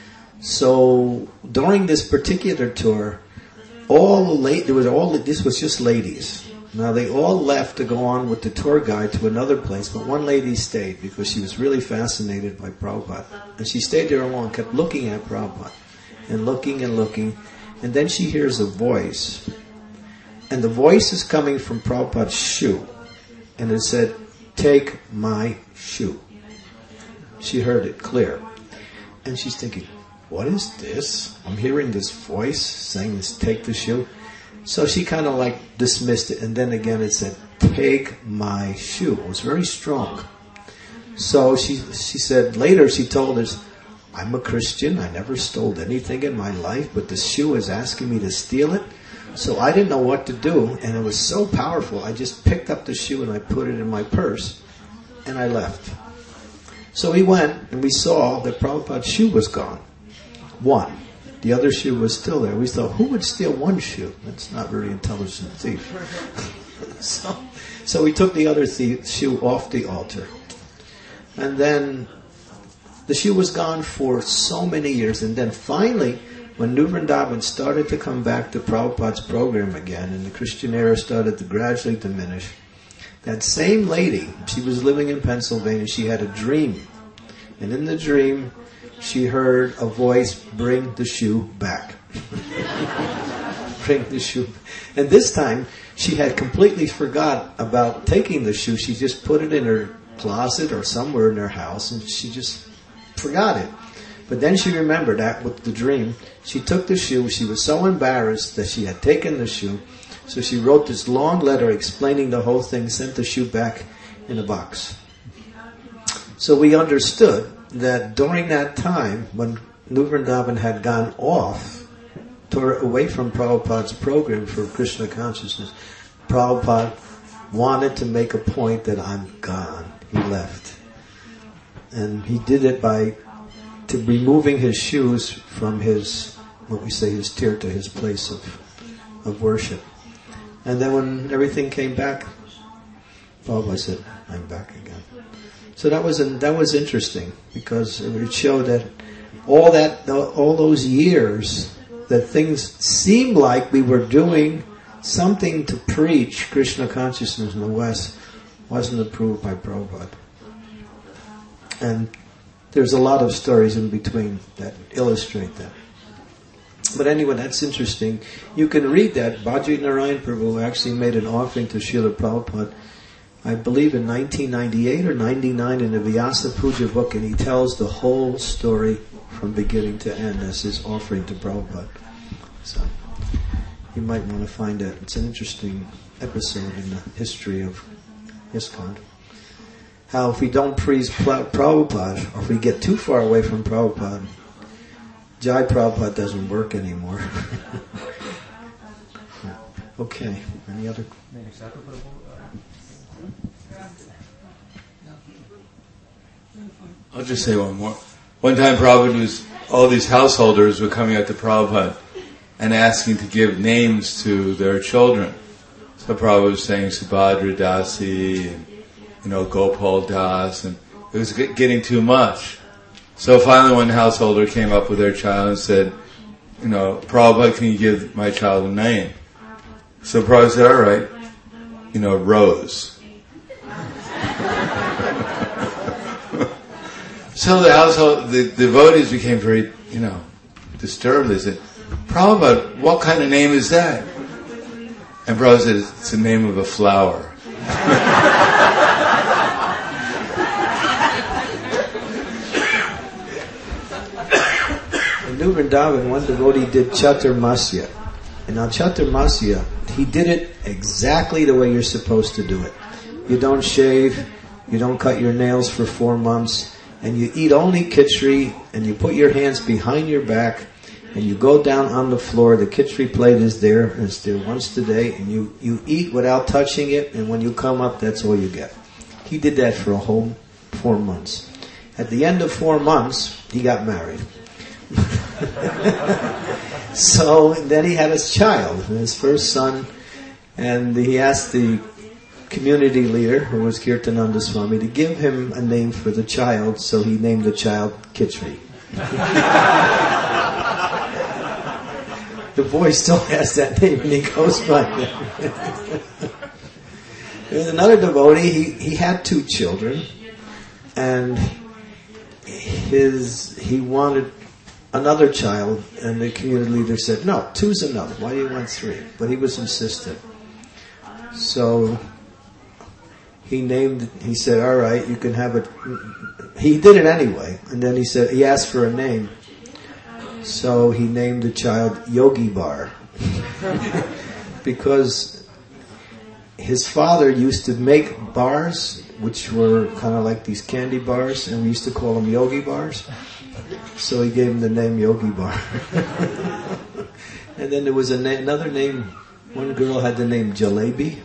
Speaker 3: So during this particular tour, all the late there was all this was just ladies. Now they all left to go on with the tour guide to another place, but one lady stayed because she was really fascinated by Prabhupada. And she stayed there alone, kept looking at Prabhupada, and looking and looking, and then she hears a voice. And the voice is coming from Prabhupada's shoe. And it said, "Take my shoe." She heard it clear. And she's thinking, what is this? I'm hearing this voice saying this, "Take the shoe." So she kind of like dismissed it, and then again it said, "Take my shoe." It was very strong. So she she said, later she told us, "I'm a Christian, I never stole anything in my life, but the shoe is asking me to steal it." So I didn't know what to do, and it was so powerful, I just picked up the shoe and I put it in my purse, and I left. So we went, and we saw that Prabhupada's shoe was gone. One. The other shoe was still there. We thought, who would steal one shoe? That's not very intelligent thief. so, so we took the other thief, shoe off the altar. And then the shoe was gone for so many years. And then finally, when New Vrindavan started to come back to Prabhupada's program again, and the Christian era started to gradually diminish, that same lady, she was living in Pennsylvania, she had a dream. And in the dream, she heard a voice, "Bring the shoe back." Bring the shoe. And this time, she had completely forgot about taking the shoe. She just put it in her closet or somewhere in her house, and she just forgot it. But then she remembered that with the dream. She took the shoe. She was so embarrassed that she had taken the shoe. So she wrote this long letter explaining the whole thing, sent the shoe back in a box. So we understood that during that time, when New Vrindavan had gone off, toward, away from Prabhupada's program for Krishna consciousness, Prabhupada wanted to make a point that I'm gone. He left. And he did it by to removing his shoes from his, what we say, his tirtha, his place of, of worship. And then when everything came back, Prabhupada said, I'm back again. So that was that was interesting because it showed that all that all those years that things seemed like we were doing something to preach Krishna consciousness in the West wasn't approved by Prabhupada. And there's a lot of stories in between that illustrate that. But anyway, that's interesting. You can read that. Bhaji Narayan Prabhu actually made an offering to Srila Prabhupada, I believe in nineteen ninety-eight or ninety-nine in the Vyasa Puja book, and he tells the whole story from beginning to end as his offering to Prabhupada. So, you might want to find that. It's an interesting episode in the history of ISKCON. How if we don't praise Prabhupada, or if we get too far away from Prabhupada, Jai Prabhupada doesn't work anymore. Okay, any other?
Speaker 2: I'll just say one more. One time Prabhupada was, all these householders were coming up to Prabhupada and asking to give names to their children. So Prabhupada was saying Subhadra Dasi and, you know, Gopal Das, and it was getting too much. So finally one householder came up with their child and said, you know, Prabhupada, can you give my child a name? So Prabhupada said, all right, you know, Rose. So the household, the devotees became very, you know, disturbed. They said, Prabhupada, what kind of name is that? And Prabhupada said, it's the name of a flower.
Speaker 3: In New Vrindavan, one devotee did Chaturmasya. And on Chaturmasya, he did it exactly the way you're supposed to do it. You don't shave, you don't cut your nails for four months, and you eat only khichdi, and you put your hands behind your back, and you go down on the floor. The khichdi plate is there, and it's there once a day, and you, you eat without touching it, and when you come up, that's all you get. He did that for a whole four months. At the end of four months, he got married. So then he had his child, his first son, and he asked the community leader, who was Kirtananda Swami, to give him a name for the child, so he named the child Khichdi. the boy still has that name and he goes by that. There's another devotee, he, he had two children, and his he wanted another child, and the community leader said, no, two's enough, why do you want three? But he was insistent. So he named, he said, all right, you can have it. He did it anyway, and then he said, he asked for a name. So he named the child Yogi Bar. Because his father used to make bars, which were kind of like these candy bars, and we used to call them Yogi Bars. So he gave him the name Yogi Bar. And then there was a na- another name, one girl had the name Jalebi.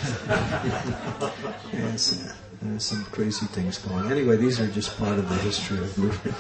Speaker 3: Yes, uh, there's some crazy things going on. Anyway, these are just part of the history of movement.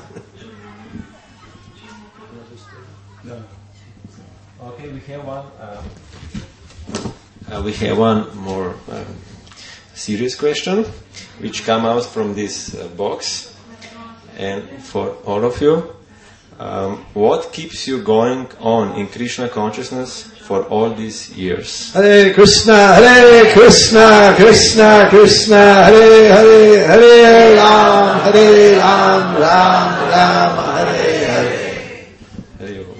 Speaker 6: No. Okay, we have one. Uh, uh, we have one more um, serious question, which come out from this uh, box, and for all of you, um, what keeps you going on in Krishna consciousness for all these years?
Speaker 3: Hare Krishna, Hare Krishna, Krishna Krishna, Hare Hare, Hare Ram, Hare Ram, Ram Ram, Hare Hare.
Speaker 6: Hare Om.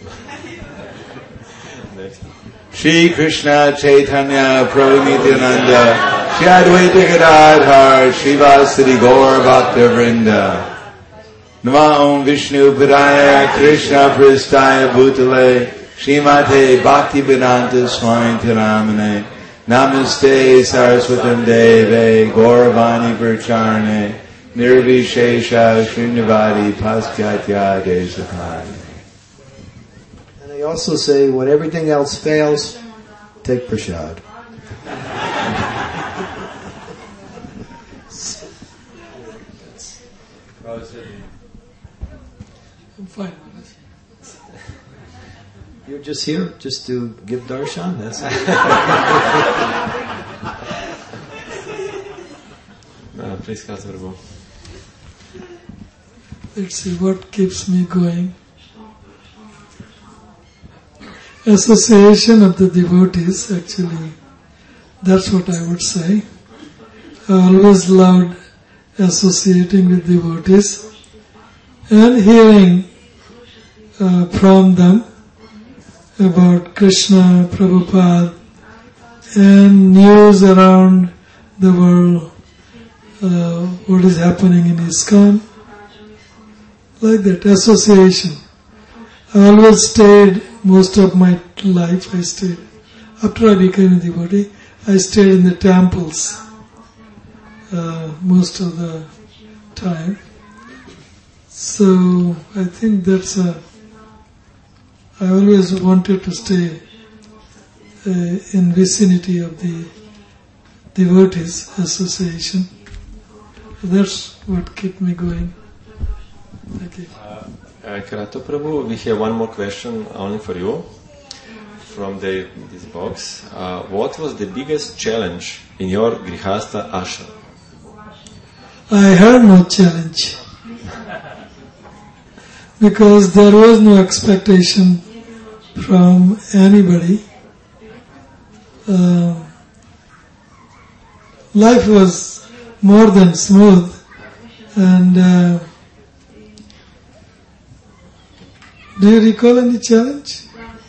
Speaker 6: Next.
Speaker 2: Shri Krishna Chaitanya Prabhu Nityananda Shri Advaita Gadadhar Srivasadi Gaur Bhakta Vrinda Nama Om Vishnu Padaya Krishna Pristaya Bhutale Srimate Bhakti Vedanta Swami Tiramane Namaste Saraswatam Deve Gauravani Vircharne Nirvishesha Shunyavadi Paschatya Desakani.
Speaker 3: And they also say, when everything else fails, take prasad.
Speaker 7: I'm fine.
Speaker 3: You're just here just to give darshan? That's it.
Speaker 6: Uh, please, Kasarbo.
Speaker 7: Let's see what keeps me going. Association of the devotees, actually, that's what I would say. I always loved associating with devotees and hearing uh, from them about Krishna, Prabhupada, and news around the world, uh, what is happening in ISKCON, like that, association. I always stayed, most of my life I stayed, after I became a devotee, I stayed in the temples uh, most of the time. So I think that's a, I always wanted to stay uh, in vicinity of the devotees association. That's what kept me going. Thank you.
Speaker 6: Uh, Karato Prabhu, we have one more question only for you from the, this box. Uh, what was the biggest challenge in your Grihastha ashram?
Speaker 7: I had no challenge because there was no expectation from anybody. Uh, life was more than smooth, and uh, do you recall any challenge?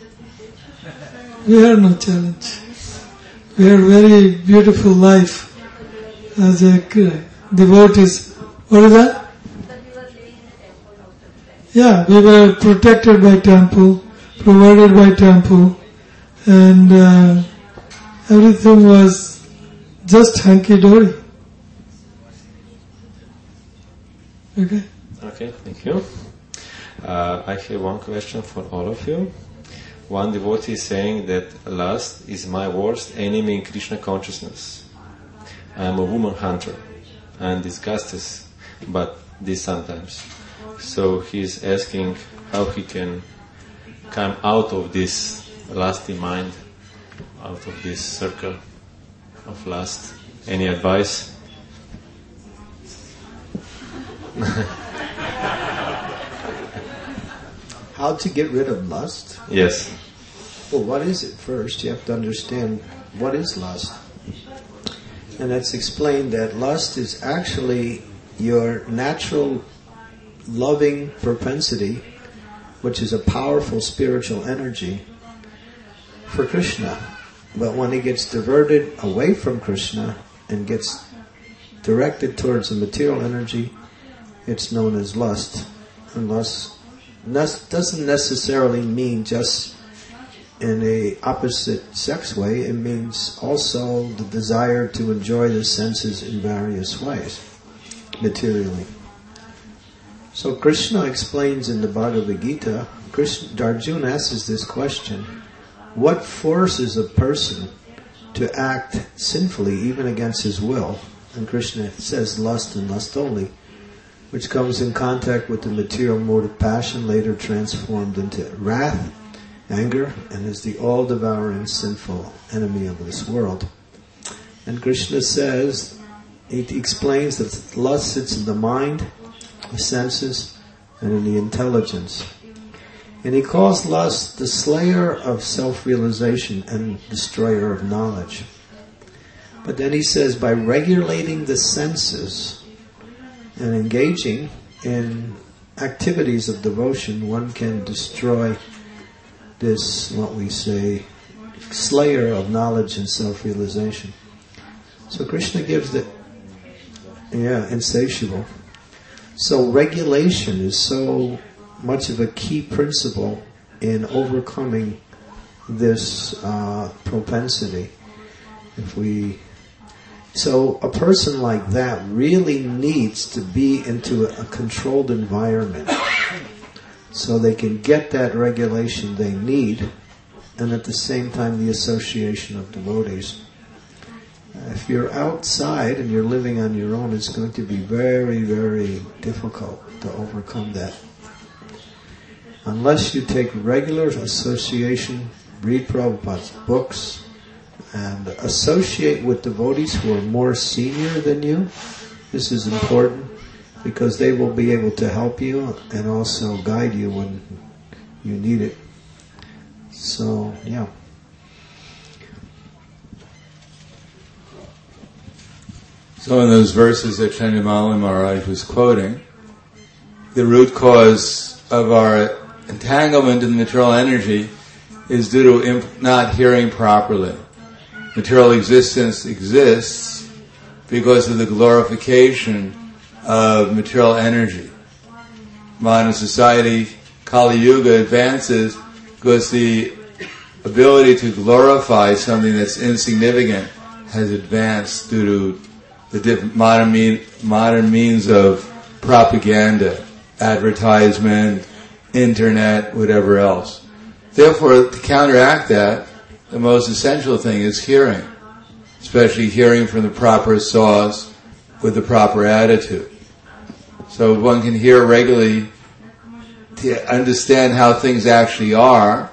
Speaker 7: We had no challenge. We had very beautiful life as a devotees. What is that? Yeah, we were protected by temple, provided by temple, and uh, everything was just hunky-dory. Okay?
Speaker 6: Okay, thank you. Uh, I have one question for all of you. One devotee is saying that lust is my worst enemy in Krishna consciousness. I am a woman hunter and disgusted, but this sometimes. So he is asking how he can come out of this lusty mind, out of this circle of lust. Any advice?
Speaker 3: How to get rid of lust?
Speaker 6: Yes.
Speaker 3: Well, what is it first? You have to understand what is lust. And that's explained that lust is actually your natural loving propensity, which is a powerful spiritual energy for Krishna. But when it gets diverted away from Krishna and gets directed towards the material energy, it's known as lust. And lust doesn't necessarily mean just in a opposite sex way. It means also the desire to enjoy the senses in various ways, materially. So Krishna explains in the Bhagavad Gita, Krishna, Arjuna asks this question: what forces a person to act sinfully, even against his will? And Krishna says lust and lust only, which comes in contact with the material mode of passion, later transformed into wrath, anger, and is the all-devouring sinful enemy of this world. And Krishna says, he explains that lust sits in the mind, the senses, and in the intelligence. And he calls lust the slayer of self-realization and destroyer of knowledge. But then he says, by regulating the senses and engaging in activities of devotion, one can destroy this, what we say, slayer of knowledge and self-realization. So Krishna gives the, yeah, insatiable. So regulation is so much of a key principle in overcoming this uh, propensity. If we, so a person like that really needs to be into a, a controlled environment, so they can get that regulation they need, and at the same time the association of devotees. If you're outside and you're living on your own, it's going to be very, very difficult to overcome that. Unless you take regular association, read Prabhupada's books, and associate with devotees who are more senior than you. This is important because they will be able to help you and also guide you when you need it. So, yeah.
Speaker 2: So in those verses that Chandramauli Maharaj was quoting, the root cause of our entanglement in material energy is due to imp- not hearing properly. Material existence exists because of the glorification of material energy. Modern society, Kali Yuga, advances because the ability to glorify something that's insignificant has advanced due to the different modern, mean, modern means of propaganda, advertisement, internet, whatever else. Therefore, to counteract that, the most essential thing is hearing, especially hearing from the proper source with the proper attitude. So one can hear regularly to understand how things actually are,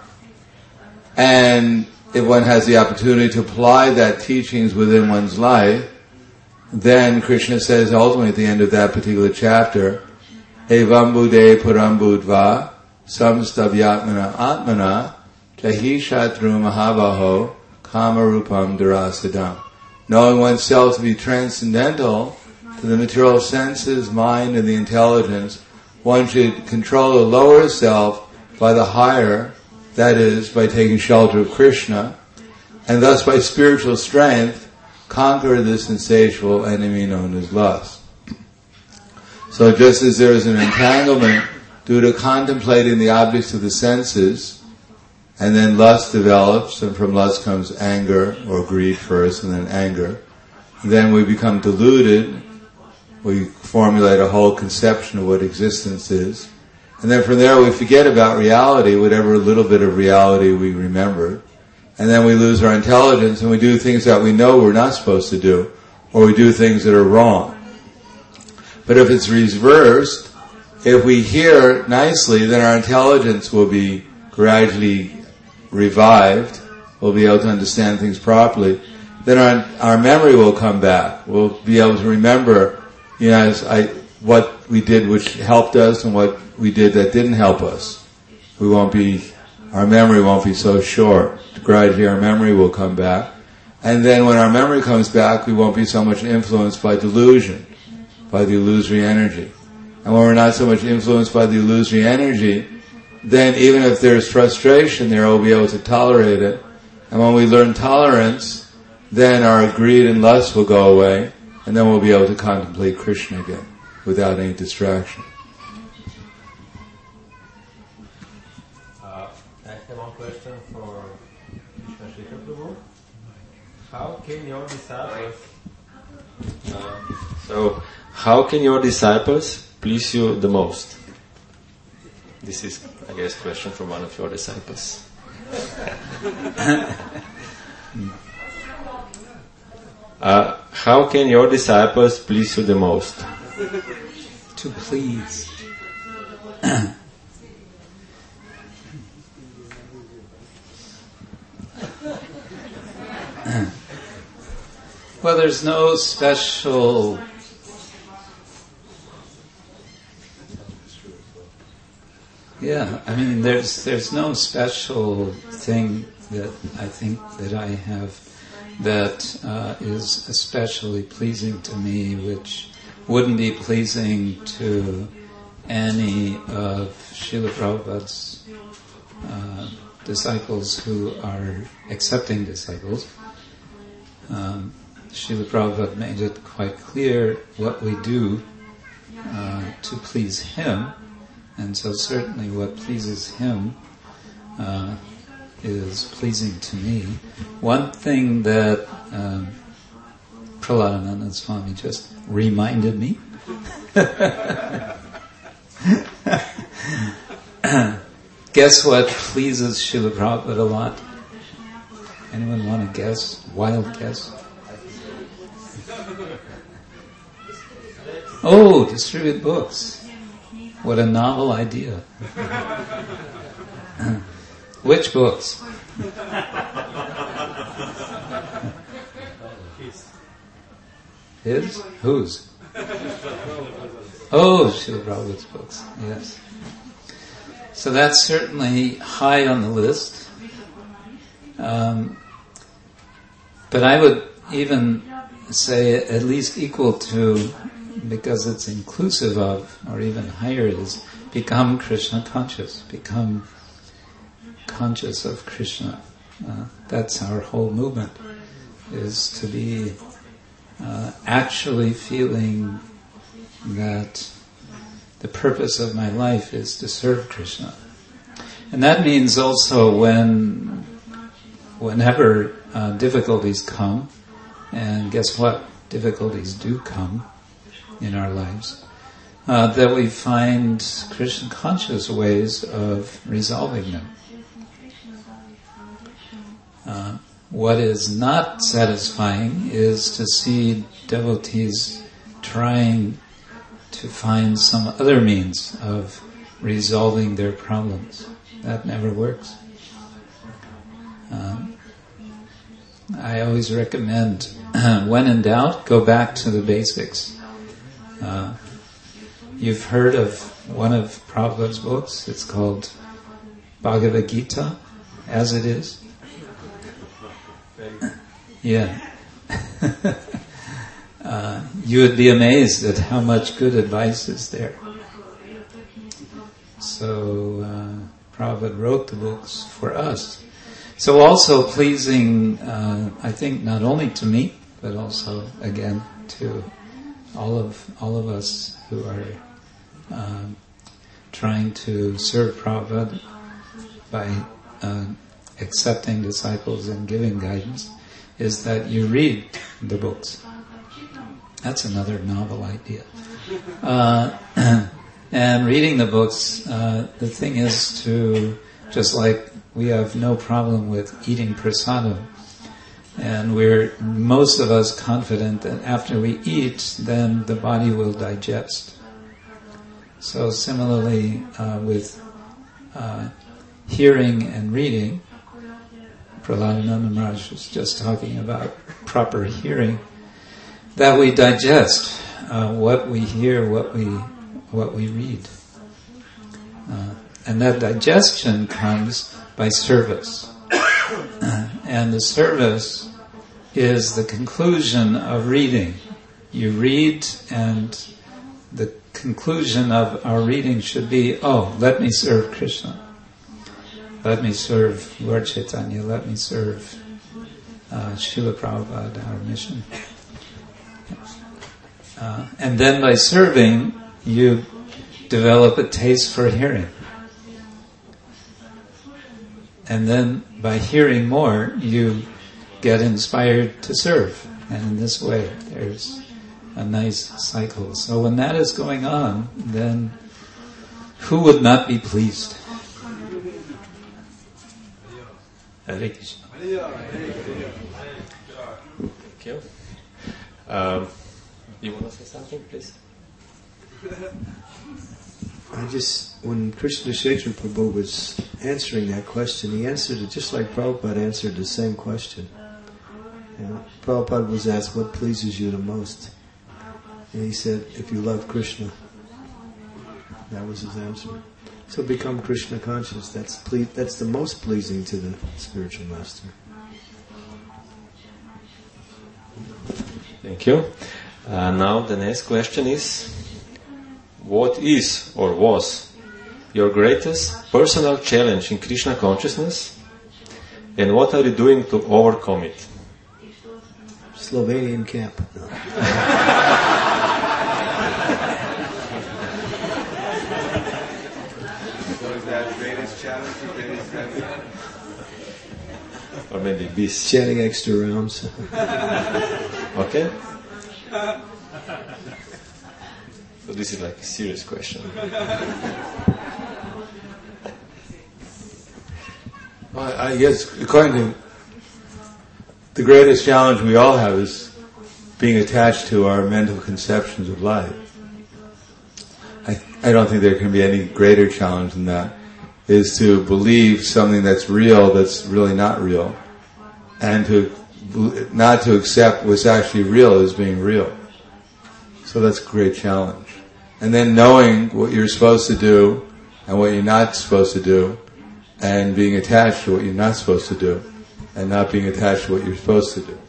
Speaker 2: and if one has the opportunity to apply that teachings within one's life, then Krishna says ultimately at the end of that particular chapter, Evam Buddhe Puram Buddva Samstavyatmana Atmana Jahi Shatru Mahavaho Kamarupam Darasadam. Knowing oneself to be transcendental to the material senses, mind, and the intelligence, one should control the lower self by the higher, that is, by taking shelter of Krishna, and thus by spiritual strength conquer this insatiable enemy known as lust. So just as there is an entanglement due to contemplating the objects of the senses, and then lust develops, and from lust comes anger, or greed first, and then anger, then we become deluded, we formulate a whole conception of what existence is, and then from there we forget about reality, whatever little bit of reality we remember, and then we lose our intelligence and we do things that we know we're not supposed to do, or we do things that are wrong. But if it's reversed, if we hear nicely, then our intelligence will be gradually revived, we'll be able to understand things properly, then our, our memory will come back. We'll be able to remember, you know, as I, what we did which helped us and what we did that didn't help us. We won't be our memory won't be so short. Gradually our memory will come back. And then when our memory comes back, we won't be so much influenced by delusion, by the illusory energy. And when we're not so much influenced by the illusory energy, then even if there's frustration there, we'll be able to tolerate it. And when we learn tolerance, then our greed and lust will go away, and then we'll be able to contemplate Krishna again, without any distraction.
Speaker 6: Uh, I have one question for Krishna Shekhar Prabhu. How can your disciples uh, so how can your disciples please you the most? This is, I guess, a question from one of your disciples. uh, how can your disciples please you the most?
Speaker 5: To please. Well, there's no special Yeah, I mean, there's there's no special thing that I think that I have that uh, is especially pleasing to me, which wouldn't be pleasing to any of Srila Prabhupada's uh, disciples who are accepting disciples. Um, Srila Prabhupada made it quite clear what we do uh, to please him. And so certainly what pleases him uh, is pleasing to me. One thing that um, Prahladananda Swami just reminded me guess what pleases Srila Prabhupada a lot? Anyone want to guess? Wild guess? Oh, distribute books. What a novel idea. Which books? His? Whose? Oh, Srila Prabhupada's books, yes. So that's certainly high on the list. Um, but I would even say at least equal to, because it's inclusive of, or even higher is, become Krishna conscious, become conscious of Krishna. Uh, that's our whole movement, is to be uh, actually feeling that the purpose of my life is to serve Krishna. And that means also when, whenever uh, difficulties come, and guess what? Difficulties do come in our lives, uh, that we find Krishna conscious ways of resolving them. Uh, what is not satisfying is to see devotees trying to find some other means of resolving their problems. That never works. Um, I always recommend, when in doubt, go back to the basics. Uh, you've heard of one of Prabhupada's books. It's called Bhagavad Gita, As It Is. Yeah. uh, you would be amazed at how much good advice is there. So, uh, Prabhupada wrote the books for us. So also pleasing, uh, I think, not only to me, but also, again, to all of all of us who are um, trying to serve Prabhupada by uh, accepting disciples and giving guidance, is that you read the books. That's another novel idea. Uh, and reading the books, uh, the thing is to, just like we have no problem with eating prasadam, and we're, most of us, confident that after we eat, then the body will digest. So similarly, uh, with uh, hearing and reading, Prahladananda Maharaj was just talking about proper hearing, that we digest uh, what we hear, what we what we read. Uh, and that digestion comes by service. And the service is the conclusion of reading. You read, and the conclusion of our reading should be, oh, let me serve Krishna. Let me serve Lord Chaitanya. Let me serve uh, Srila Prabhupada, our mission. Uh, and then by serving, you develop a taste for hearing. And then by hearing more, you get inspired to serve. And in this way, there's a nice cycle. So when that is going on, then who would not be pleased? Hare Krishna.
Speaker 6: Thank you. Um, you want to say something, please?
Speaker 3: I just, when Krishna Kshetra Prabhu was answering that question, he answered it just like Prabhupada answered the same question. You know, Prabhupada was asked, what pleases you the most? And he said, if you love Krishna. That was his answer. So become Krishna conscious. That's ple- that's the most pleasing to the spiritual master.
Speaker 6: Thank you. Uh, now the next question is, what is or was your greatest personal challenge in Krishna consciousness, and what are you doing to overcome it?
Speaker 3: Slovenian camp. No.
Speaker 6: Or maybe this.
Speaker 3: Chanting extra rounds.
Speaker 6: Okay? So this is like a serious question.
Speaker 2: Well, I guess according to the greatest challenge we all have is being attached to our mental conceptions of life. I I don't think there can be any greater challenge than that, is to believe something that's real that's really not real, and to not to accept what's actually real as being real. So that's a great challenge. And then knowing what you're supposed to do and what you're not supposed to do, and being attached to what you're not supposed to do, and not being attached to what you're supposed to do.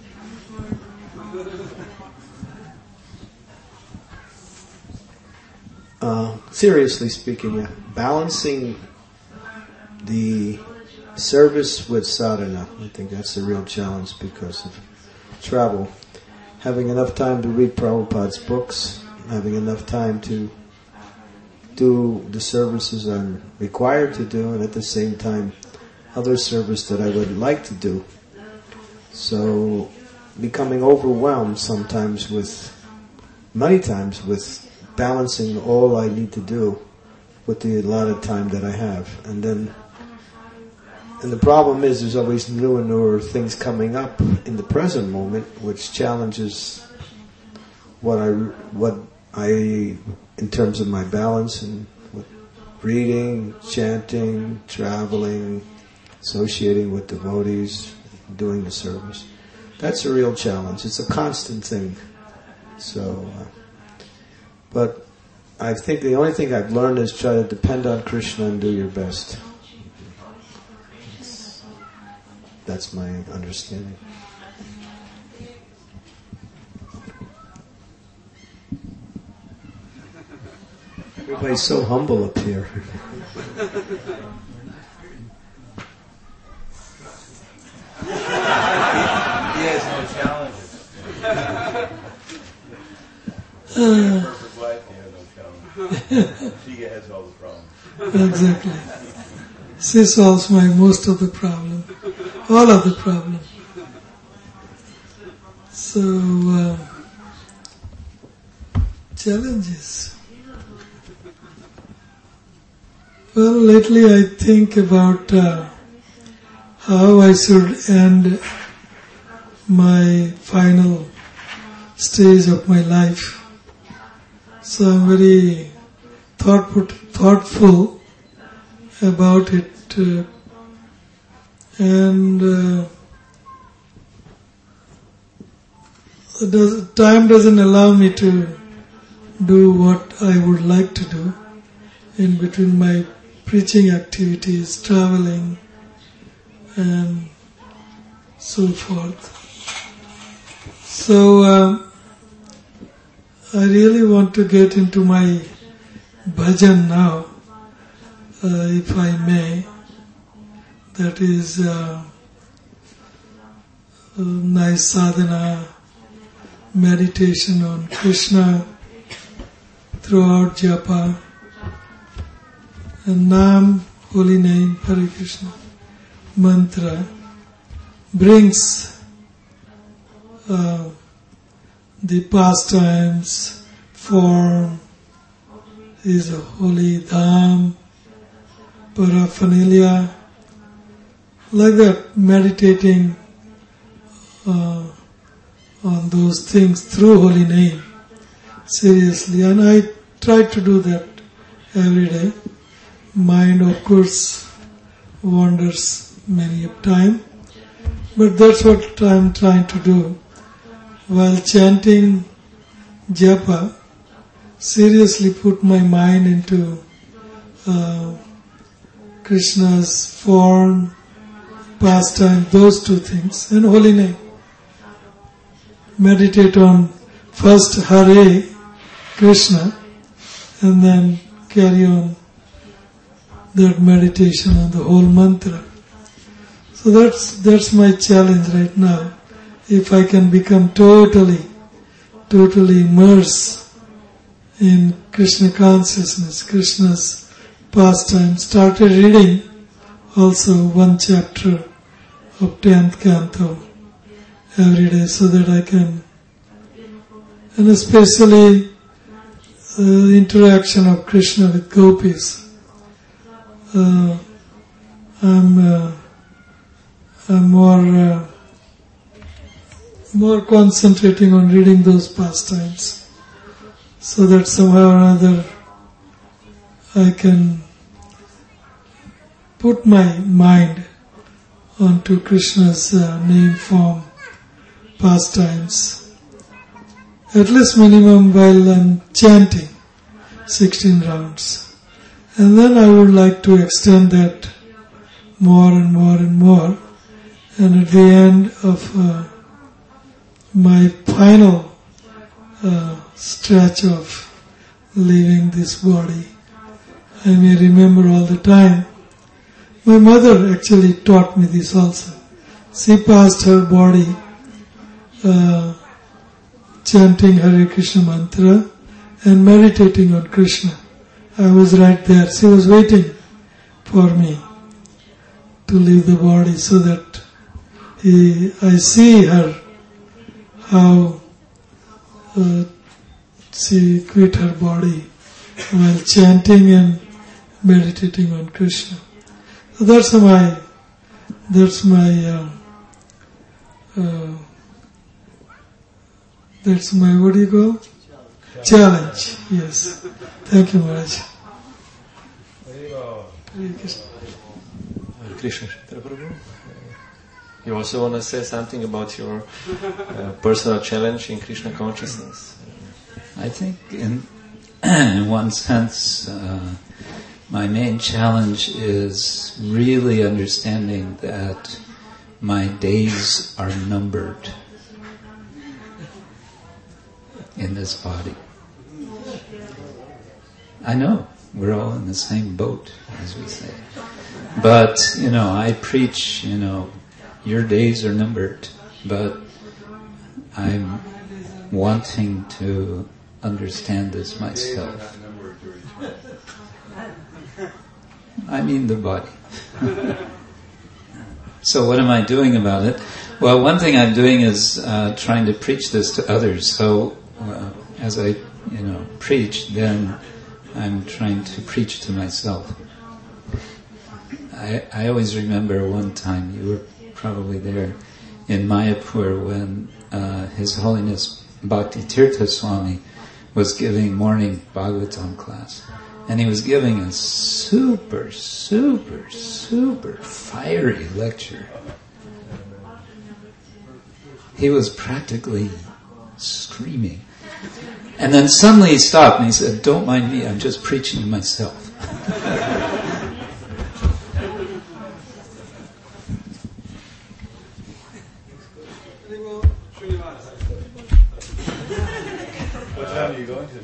Speaker 3: Uh, seriously speaking, yeah, balancing the service with sadhana, I think that's the real challenge because of travel. Having enough time to read Prabhupada's books, having enough time to do the services I'm required to do, and at the same time other service that I would like to do. So becoming overwhelmed sometimes with, many times with balancing all I need to do with the allotted time that I have. And then, and the problem is there's always newer and newer things coming up in the present moment which challenges what I, what I, in terms of my balance and what reading, chanting, traveling, associating with devotees, doing the service. That's a real challenge. It's a constant thing. So, uh, but I think the only thing I've learned is try to depend on Krishna and do your best. It's, that's my understanding. Everybody's so humble up here.
Speaker 1: He has no challenges.
Speaker 7: Uh,
Speaker 1: Perfect life, he has no challenges. She has all the problems.
Speaker 7: exactly. She solves my most of the problem, all of the problem. So, uh, challenges. Well, lately I think about uh, how I should end my final stage of my life. So I'm very thoughtful, thoughtful about it, uh, and uh, does, time doesn't allow me to do what I would like to do in between my preaching activities, traveling, and so forth. So uh, I really want to get into my bhajan now, uh, if I may. That is uh, a nice sadhana, meditation on Krishna throughout japa, and Nam, holy name, Hare Krishna, mantra brings uh, the pastimes, form, is a holy dham, paraphernalia, like that, meditating uh, on those things through holy name, seriously. And I try to do that every day. Mind, of course, wanders many a time, but that's what I'm trying to do. While chanting japa, seriously put my mind into uh, Krishna's form, pastime, those two things, and holy name. Meditate on first Hare Krishna, and then carry on that meditation on the whole mantra. So that's that's my challenge right now. If I can become totally, totally immersed in Krishna consciousness, Krishna's pastime. Started reading also one chapter of tenth canto every day, so that I can, and especially uh, interaction of Krishna with gopis. Uh, I'm uh, I'm more uh, more concentrating on reading those pastimes, so that somehow or other I can put my mind onto Krishna's uh, name, form, pastimes. At least minimum while I'm chanting sixteen rounds. And then I would like to extend that more and more and more. And at the end of uh, my final uh, stretch of leaving this body, I may remember all the time. My mother actually taught me this also. She passed her body uh, chanting Hare Krishna mantra and meditating on Krishna. I was right there. She was waiting for me to leave the body, so that he, I see her, how uh, she quit her body while chanting and meditating on Krishna. So that's my, that's my, uh, uh, that's my, what do you call? Challenge. Yes. Thank you, Maharaj. Hare Krishna.
Speaker 6: Hare Krishna, Prabhu. You also want to say something about your uh, personal challenge in Krishna consciousness?
Speaker 5: I think in, in one sense, uh, my main challenge is really understanding that my days are numbered in this body. I know, we're all in the same boat, as we say. But, you know, I preach, you know, your days are numbered, but I'm wanting to understand this myself. I mean the body. So what am I doing about it? Well, one thing I'm doing is uh, trying to preach this to others. So uh, as I, you know, preach, then I'm trying to preach to myself. I, I always remember one time, you were probably there, in Mayapur when uh, His Holiness Bhakti Tirtha Swami was giving morning Bhagavatam class. And he was giving a super, super, super fiery lecture. He was practically screaming. And then suddenly he stopped and he said, "Don't mind me, I'm just preaching to myself."
Speaker 2: are you going to?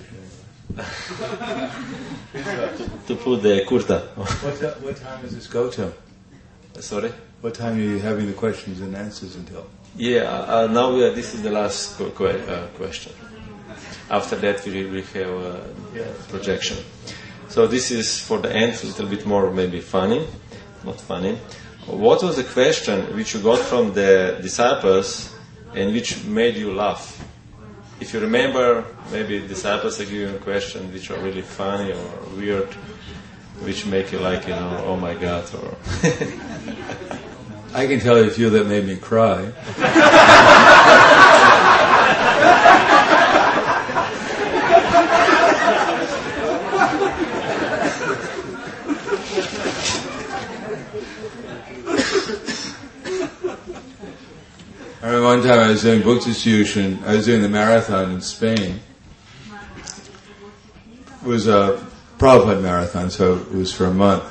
Speaker 6: to, to put the kurta.
Speaker 2: What, t- what time does this go to?
Speaker 6: Sorry?
Speaker 2: What time are you having the questions and answers until?
Speaker 6: Yeah, uh, now we are, this is the last qu- qu- uh, question. After that we will have a projection. So this is for the end, a little bit more maybe funny, not funny. What was the question which you got from the disciples and which made you laugh? If you remember, maybe disciples are giving a question which are really funny or weird, which make you like, you know, oh my God, or...
Speaker 2: I can tell you a few that made me cry. I remember one time I was doing book distribution, I was doing the marathon in Spain. It was a Prabhupada marathon, so it was for a month.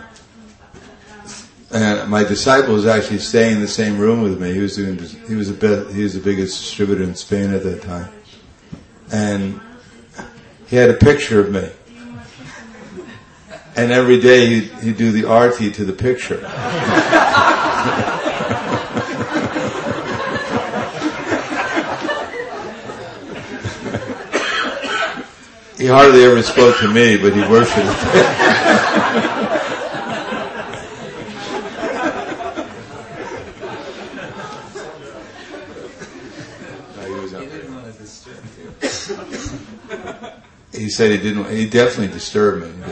Speaker 2: And my disciple was actually staying in the same room with me. He was doing, he was a bit, he was the biggest distributor in Spain at that time. And he had a picture of me. And every day he'd, he'd do the arti to the picture. He hardly ever spoke to me, but he worshipped. He said he didn't. He definitely disturbed me.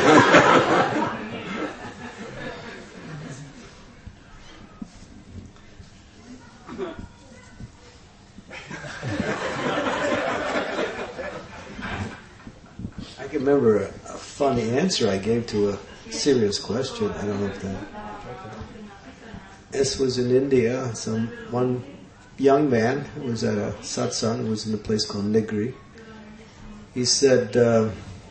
Speaker 3: I can remember a, a funny answer I gave to a serious question. I don't know if that. This was in India. Some one young man who was at a satsang, was in a place called Nigri. He said, uh,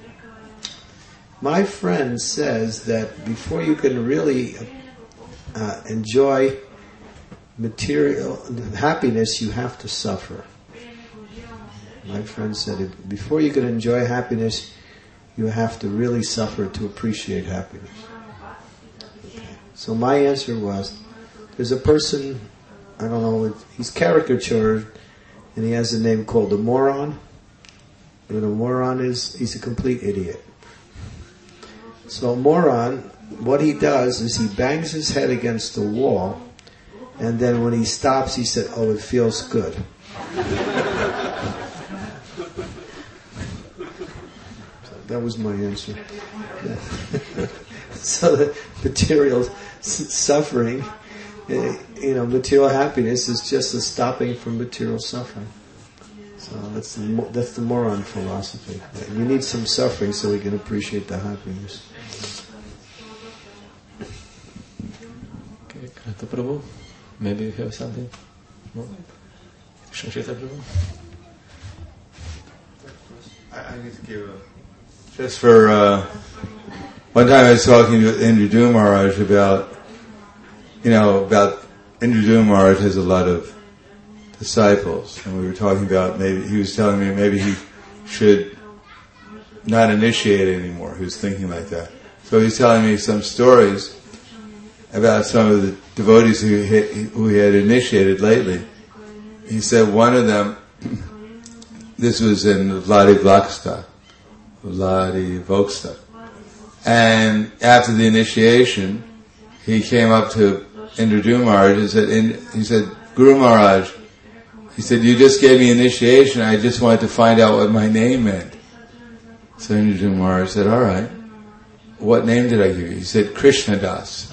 Speaker 3: my friend says that before you can really uh, enjoy material happiness, you have to suffer. My friend said, before you can enjoy happiness, you have to really suffer to appreciate happiness. Okay. So my answer was, there's a person, I don't know, he's caricatured, and he has a name called a moron. And a moron is, he's a complete idiot. So a moron, what he does is he bangs his head against the wall, and then when he stops, he said, oh, it feels good. So that was my answer. So the material suffering, you know, material happiness is just a stopping from material suffering. So that's the, that's the moron philosophy. You need some suffering so we can appreciate the happiness.
Speaker 6: Okay, Krata Prabhu, maybe you have something? No? Shanshita Prabhu?
Speaker 2: I, I need to give a... Just for... Uh, one time I was talking to Indradyumna Maharaj about, you know, about... Indradyumna Maharaj has a lot of disciples, and we were talking about maybe, he was telling me maybe he should not initiate anymore. He was thinking like that. So he was telling me some stories about some of the devotees who he, who he had initiated lately. He said one of them, this was in Vladivostok, Vladivostok, and after the initiation, he came up to Indradyumna Maharaj and said, he said, Guru Maharaj, he said, you just gave me initiation, I just wanted to find out what my name meant. So Indradyumna Maharaj said, all right, what name did I give you? He said, Krishna Das.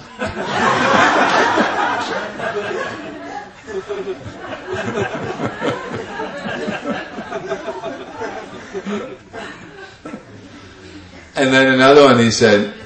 Speaker 2: And then another one, he said,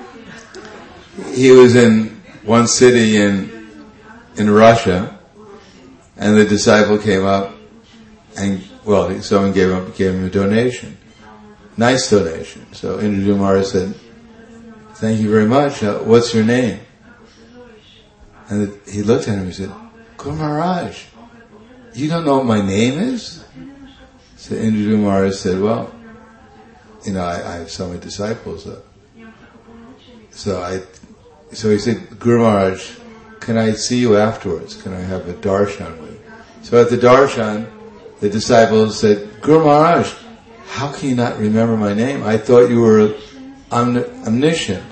Speaker 2: he was in one city in in Russia, and the disciple came up, and well, someone gave him gave him a donation, nice donation. So Indradyumna Maharaj said, "Thank you very much. Uh, what's your name?" And the, he looked at him and said, "Guru Maharaj, you don't know what my name is?" So Indra Maharaj said, well, you know, I, I have so many disciples. Uh, so I, so he said, Guru Maharaj, can I see you afterwards? Can I have a darshan with you? So at the darshan, the disciples said, Guru Maharaj, how can you not remember my name? I thought you were omni- omniscient.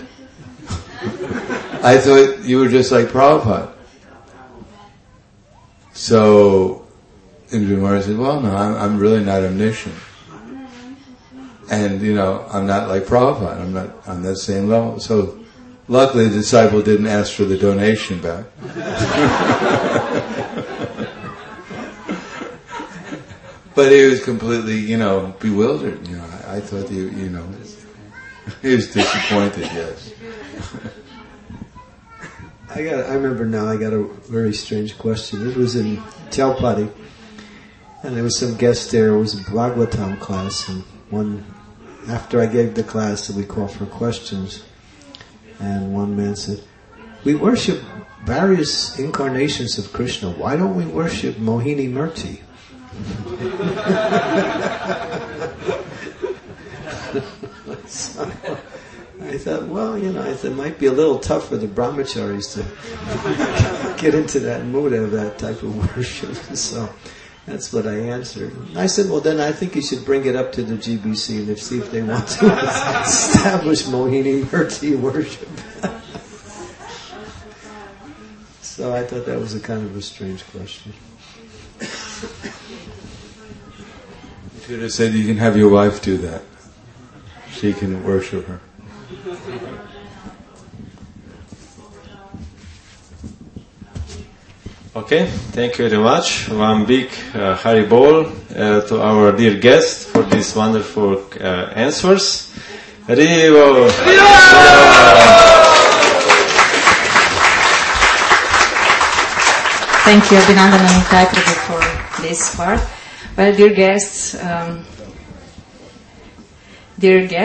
Speaker 2: I thought you were just like Prabhupada. So Indra Maharaj said, well, no, I'm, I'm really not omniscient. And, you know, I'm not like Prabhupada. I'm not on that same level. So luckily the disciple didn't ask for the donation back. But he was completely, you know, bewildered. You know, I, I thought you, you know, he was disappointed. Yes.
Speaker 3: I got. I remember now. I got a very strange question. It was in Chalpati, and there was some guest there. It was a Bhagavatam class, and one after I gave the class, we called for questions, and one man said, "We worship various incarnations of Krishna. Why don't we worship Mohini Murti?" So I thought, well, you know, I thought it might be a little tough for the brahmacharis to get into that mood of that type of worship. So that's what I answered. I said, well, then I think you should bring it up to the G B C and see if they want to establish Mohini Murti worship. So I thought that was a kind of a strange question.
Speaker 2: You should have said you can have your wife do that. She can worship her.
Speaker 6: Okay, thank you very much. One big uh, Hari Bol uh, to our dear guest for these wonderful uh, answers. Hari Bol.
Speaker 8: Thank you, Abhinandan and Nitai Prabhu, for this part. Well, dear guests, um, dear guests.